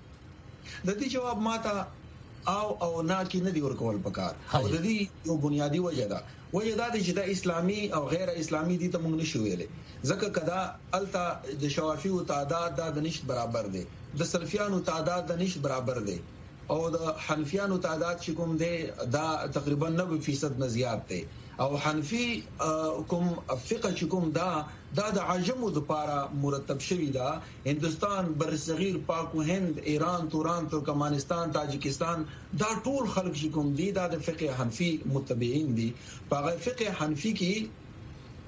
[SPEAKER 8] د دې جواب ماته او نه کې نه دی ورکول پکار او د دې یو بنیادی وجه ده چې د اسلامي او غیر اسلامي دي ته موږ نشو ویلې ځکه کدا الته د شوافی او تعداد د نشټ برابر دي د سلفیانو تعداد د نشټ برابر دي او د حنفیانو تعداد چې کوم دي دا تقریبا 90% نه زیات دي او حنفي کوم فقه چې کوم دا د عجمو د لپاره مرتب شوی دا هندستان برصغیر پاک و هند ایران توران ترکمنستان تاجکستان دا ټول خلک چې کوم دي دا د فقه حنفي متبعين دي. په فقه حنفي کې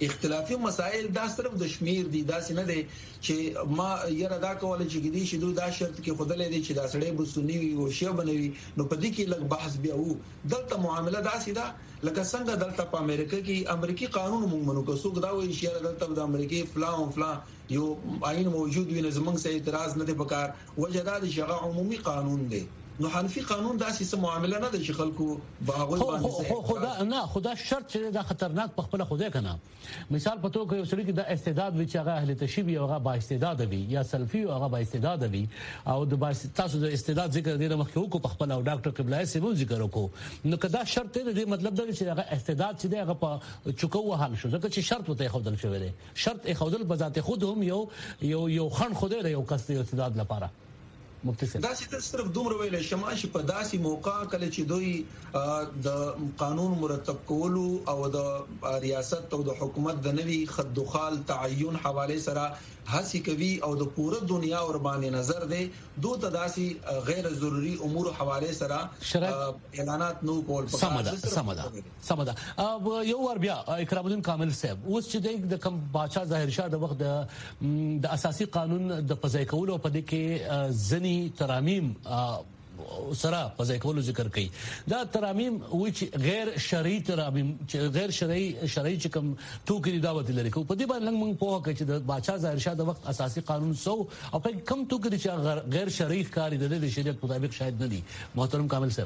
[SPEAKER 8] اختلافي مسائل دا صرف د شمیر دي دا نه دي چې ما یره دا کول چې دي چې دا شرط کې خدای دې چې دا سړی بسونی وي او شی بنوي نو په دې کې لږ بحث بیا وو دلته معامله دا سیده لکه څنګه دلته په امریکا کې امریکي قانون مونږ منو که څوک دا وایي چې دلته د امریکي فلان یو آئین موجود وي نظم څخه اعتراض نه دی پکار وجدا د شغه عمومي قانون دی نو حنفي قانون داسې څه معامله نه ده چې خلکو باغوي باندې
[SPEAKER 2] خدا شرط چې دا خطرناک په خپل خوده کنه مثال پتو کې یو سړي کې د استعداد وی چې هغه اهل تشبیه او هغه با استعداد وي یا سلفي او هغه با استعداد وي او د تاسو د استعداد ذکر دی مخکې وکړو په خپل او ډاکټر قبلای سیمو ذکر وکړو نو کدا شرط دی مطلب دا چې هغه استعداد چې هغه په چوکو حل شو ځکه چې شرط وته خودل شوی دی شرط خودل په ذات خود هم یو خن خوده یو کس د استعداد لپاره
[SPEAKER 8] دا چې صرف دومره ویل شماش په داسي موقع کله چې دوی د قانون مرتب کولو او د ریاست او د حکومت د نوي خدوخال تعین حواله سره هڅه کوي او د پوره دنیا ور باندې نظر دی دوه تداسي غیر ضروري امور حواله سره اعلانات نو کول
[SPEAKER 2] سمدا یو ور بیا اکرام الدین کامل صاحب اوس چې د کم بادشاہ ظاهر شاه د وخت د اساسي قانون د پځای کولو په دې کې ځنی ترامیم سره پځای کولو ذکر کوي دا ترامیم وی چې غیر شرعي ترامیم چې غیر شرعي چې کوم توګه دعوت لري کو په دې باندې موږ په وخت چې د بادشاہ ظاهر شاه د وخت اساسي قانون سو او په کم توګه چې غیر شرعي کاری د شریعت مطابق شاید نه دي محترم کامل صاحب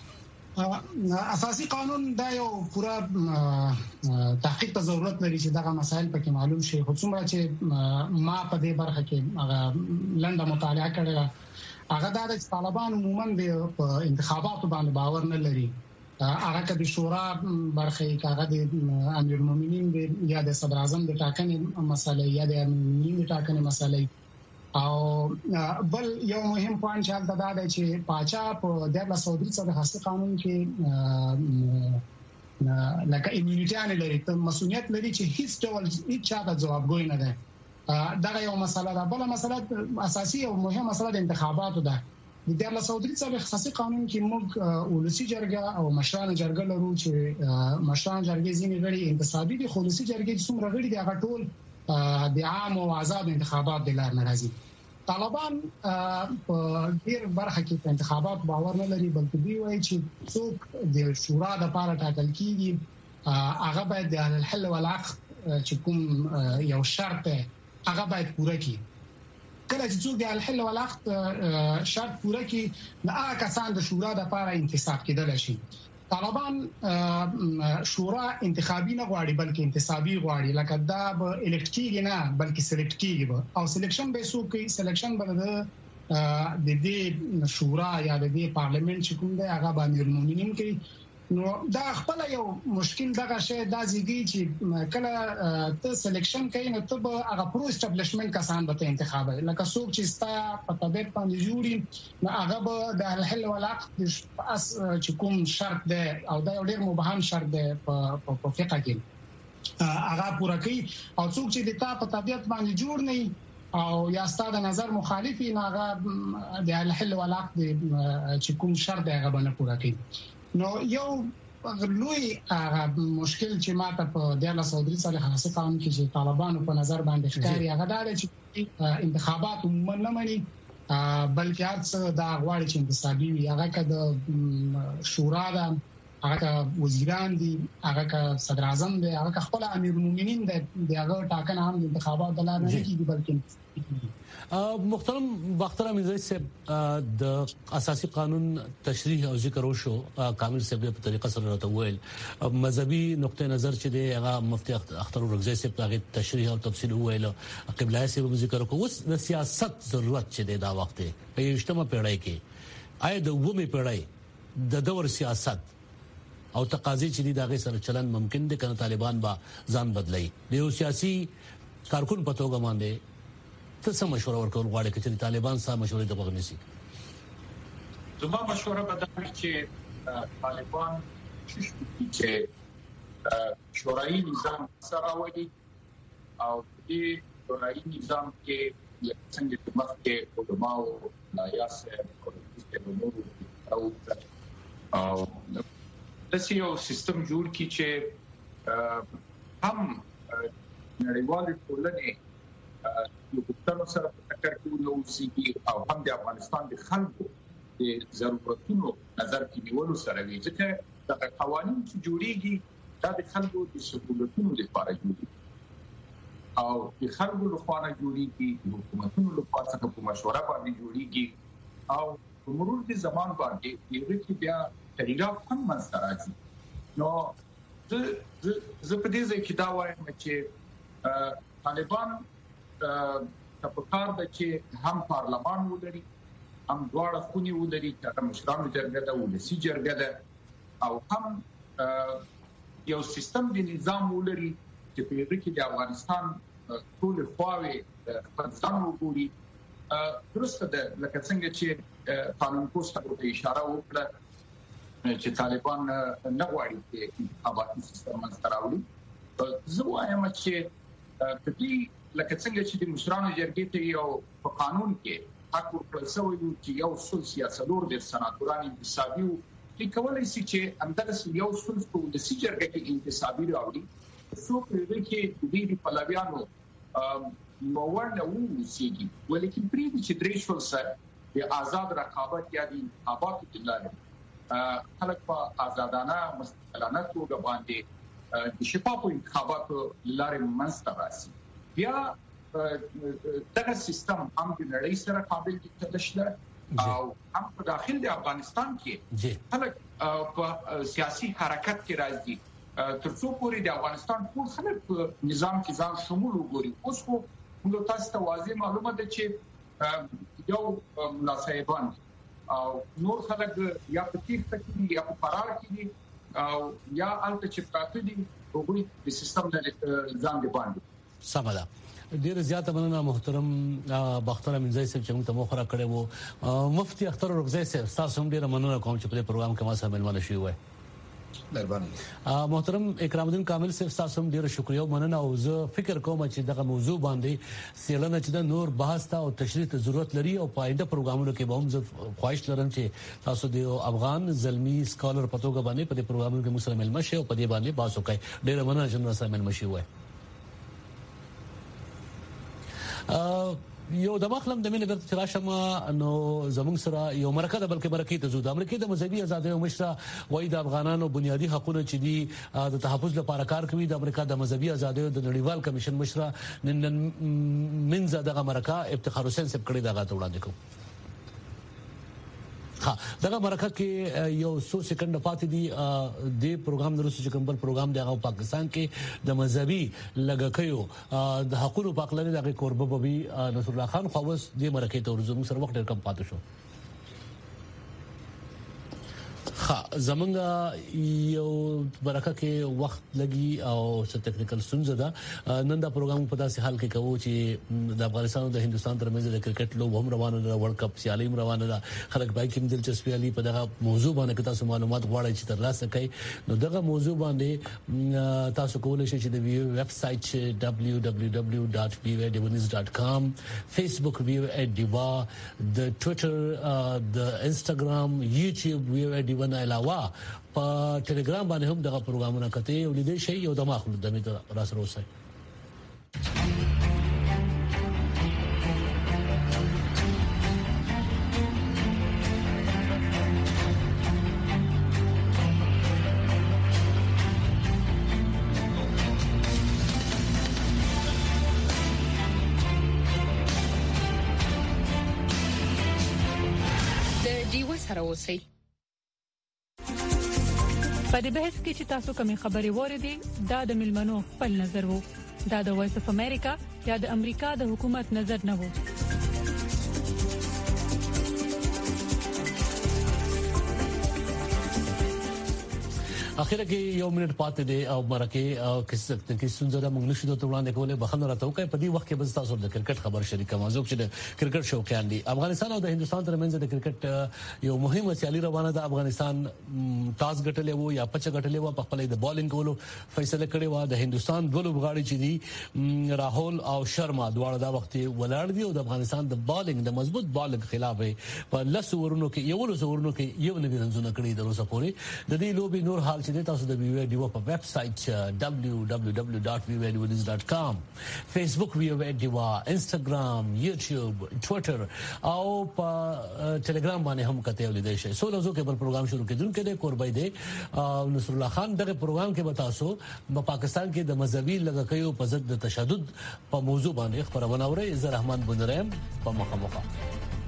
[SPEAKER 9] اساسي قانون دا یو پورا تحقیق ته ضرورت لري چې دغه مسایل پکې معلوم شي خو څومره چې ما په دې برخه کې لنډه مطالعه کړې هغه د طالبان عموما د انتخاباتو باندې باور نه لري هغه د شورا برخه کې هغه د امیر المؤمنین یا د صدر اعظم د ټاکنې مسله یا د امیر المؤمنین د ټاکنې مسله او بل یو مهم پوینټ چې دا دی چې پاچا په 1903 خاص قانون کې لکه ایمونیټي لري ته مسؤلیت لري چې هیڅ ډول هیڅ چاته جوابګوی نه ده دا یو مسله ده بل مسله اساسي او مهمه مسله د انتخاباتو ده د 1903 خاص قانون کې موږ ولسی جرګه او مشران جرګه لرو چې مشران جرګې ځینې غړي انتصابي دي خو ولسی جرګې څومره غړي دي هغه ټول د عام او آزاد انتخابات د لار ناراضي طالبان په ډیر برخه کې انتخابات باور نه لري بلکې دی وایي چې څوک د شورا د لپاره ټاکل کیږي هغه باید د الحل والعقد چې کوم یو شرط هغه باید پوره کړي کله چې څوک د الحل والعقد شرط پوره کړي نو هغه کسان د شورا د لپاره انتصاب کېدل شي طالبان شورا انتخابي نه غواړي بلکې انتصابي غواړي لکه دا به الکټ کیږي نه بلکې سلیکټ کیږي او سلیکشن به څوک کوي سلیکشن به د دې شورا یا د دې پارلیمنت چې کوم دی هغه باندې المؤمنین کوي نو دا خپل یو مشکل دغه شی دا زیږي چې کله ته سلیکشن کوي نو ته به هغه پرو اسټابلیشمنت کسان به انتخابوي لکه څوک چې ستا په طبيعت باندې جوړي نو هغه به د الحل والعقد چې کوم شرط دی او دا یو ډیر مبهم شرط دی په فقه کې هغه پوره کوي او څوک چې د تا په طبيعت باندې جوړ نه او یا ستاسو نظر مخالفي نه هغه د الحل والعقد چې کوم شرط دی هغه باندې پوره کوي نو یو لوی مشکل چې ماته په 1903 خاص قانون کې چې طالبانو په نظر باندې ښکاري هغه دا چې انتخابات نه مني بلکې هرڅه دا غواړي چې انتصابي وي هغه کده شورا ده هغه وزیران دي هغه صدر اعظم دی هغه خپل امیر المؤمنین دی هغه ټاکنه هم د انتخابات د لار نه کیږي بلکې
[SPEAKER 2] محترم باختر امیرزئی صاحب د اساسي قانون تشریح او ذکر وشو کامل صاحب په طریقه سره راته ویل مذهبي نقطه نظر چې دی هغه مفتي اختر ورغزي صاحب هغه تشریح او تفصیل ویل قبلای صاحب ذکر وکړو اوس د سیاست ضرورت چې دی دا وخت په اجتماع پیړۍ کې آیا د ومه پیړۍ د دور سیاست او تقاضي چې دی دغه سره چلن ممکن دي کنه طالبان با ځان بدلای دی او سیاسي کارکون په توګه باندې ته څه مشوره ورکول غواړي چې طالبان سره مشورې د بغنسي
[SPEAKER 5] زما مشوره به دا وي چې طالبان چې شورایي نظام سره وایي او دې شورایي نظام کې څنګه چې مخکې علماء لا یاسر او د سیو سیستم جوړ کی چې هم نړیوال ټولنې یو څه سره په ټکر کې ولوسي او هم د افغانستان د خلکو د ضرورتونو نظر کې نیولو سره وي چې د قوانين چې جوړيږي دا د خلکو د سہولتونو لپاره جوړيږي او د خلکو لپاره جوړيږي د حکومتونو لپاره څخه په مشوره باندې جوړيږي او په مرور د زمان باندې یو کې بیا تغیرات هم منځته راځي نو زه په دې ځای کې دا وایم چې طالبان په کار د چې هم پارلمان ولري هم دواړه خوني ولري چې مشرانو جرګه ده ولسی جرګه ده او هم یو سیستم د نظام ولري چې په دې کې د افغانستان ټول خواوې خپل ځان وګوري درسته ده لکه څنګه چې قانون پوسټ ته اشاره وکړه چې طالبان نه غواړي چې انتخاباتي سیستم منځته راوړي زه وایم چې کدي لکه څنګه چې د مشرانو جرګې ته یو په قانون کې حق ورکړل شوی دی چې یو سل سیاستور د سناتورانو انتصابي او کولای شي چې اندرس یو سل په د سیجرګه کې انتصابي راوړي څو په دې کې د دې پلویانو موړ نه وسیږي ولیکن پرې چې درېشل سره د آزاد رقابت یا د انتخاباتو د لارې خلک په آزادانه مستقلانه توګه باندې د شفافو انتخاباتو لارې منځته راسي بیا دغه سیستم هم د نړۍ سره قابل دي تدشله او هم په داخل د افغانستان کې خلک په سیاسي حرکت کې راځي ترڅو پورې د افغانستان ټول خلک په نظام کې ځان شمول وګوري اوس خو موږ تاسو ته واضح معلومه ده چې یو ملاسایبان او نور خلک یا په تیښته کې یا په فرار کې دي او یا الته چې پاتې دي وګوري د سیستم د ځان دی باندې
[SPEAKER 2] سمدا ډیر زیاته مننه محترم بختر امینزای صاحب چې موږ ته مخره کړی وو مفتي اختر رغزی صاحب تاسو هم ډیر مننه کوم چې په پروګرام کې ما سره ملمانه شوی وای مهرباني محترم اکرام الدین کامل صاحب تاسو هم ډیر شکریا مننه او زه فکر کوم چې دغه موضوع باندې سیلنه چې د نور بحث ته او تشریح ته ضرورت لري او پاینده پروګرامونو کې به هم زه خواهش لرم چې تاسو د افغان زلمی سکالر پتوګه باندې په پروګرامونو کې مسلمان ملمه شي او په دې باندې بحث وکړي ډیر مننه چې نو سره ملمه شي وای یو د مخلم د ملي ګټ راشم نو زموږ سره یو مرکه بلکې مرکه ته زو د امریکا د مذهبي ازادۍ او مشره وای د افغانانو بنیادی حقوقو چې دي د تحفظ لپاره کار کوي د امریکا د مذهبي ازادۍ او د نړیوال کمیشن مشره نن منځ دغه مرکه افتخار حسین صاحب کړي دغه وړاندې کوم دغه مرکه کې یو 100 سکند پاتې دي د پروګرام د روسي کومبل پروګرام دی هغه پاکستان کې د مذهبي لګکیو د حقوقو په اړه دغه قرببي نصر الله خان خوس د مرکه ته ورزوم سره وخت ډیر کم پاتې شو زمونږ یو برکه کې وخت لګي او څه ټیکنیکل ستونزه ده نن دا پروګرام په داسې حال کې کوو چې د افغانستان او د هندستان ترمنځ د کرکټ لوب هم روانه ده ورلد کپ سیالي هم روانه ده خلک باید کوم دلچسپي علي په دغه موضوع باندې تاسو معلومات غواړئ چې ترلاسه کړئ نو دغه موضوع باندې تاسو کولای شئ چې د ویب سټ www.voanews.com فیسبوک voa د ټوئیټر د انستګرام یوټیوب voa نه علاوه په ټلګرام باندې هم دغه پروګرامونه کوي او لیدل شي یو د ماخلو د می را سره اوسه
[SPEAKER 6] د ډیو سره اوسه
[SPEAKER 10] په دې بحث کې چې تاسو کومې خبرې وریدي دا د ملمنو خپل نظر وو دا د وایس اف امریکا یا د امریکا د حکومت نظر نه وو
[SPEAKER 2] اخیره کې یو منټ پاتې دی او مرکه او کیسه څنګه موږ نشو ته وړاندې کولای بخنه راته وکړي په دې وخت کې بس تاسو د کرکټ خبر شریک موضوع چې د کرکټ شوقیان دي افغانستان او د هندستان ترمنځ د کرکټ یو مهمه سیالي روانه ده افغانستان ټاس ګټلې وو یا پچ ګټلې وو په خپل د بالینګ کولو فیصله کړې و د هندستان دوه لوبغاړي چې دي راهول او شرما دواړه دا وخت ولاړ دي او د افغانستان د بالینګ د مضبوط بالینګ خلاف په لس ورونو کې یو لس ورونو کې یو نوی رنزونه کړی د روسه پورې د دې لوبي نور حال چې تاسو د ویو ډیو په ویب سټ www.vivnews.com فیسبوک ویو ډیو انستګرام یوټیوب ټوئیټر او په ټلګرام باندې هم کته ولیدای شئ سو لږه کې بل پروګرام شروع کیدونکو د قربای دی نصر الله خان دغه پروګرام کې به تاسو په پاکستان کې د مذهبي لګکیو په ضد د تشدد په موضوع باندې خبرونه اورئ زه رحمان بنرم په مخه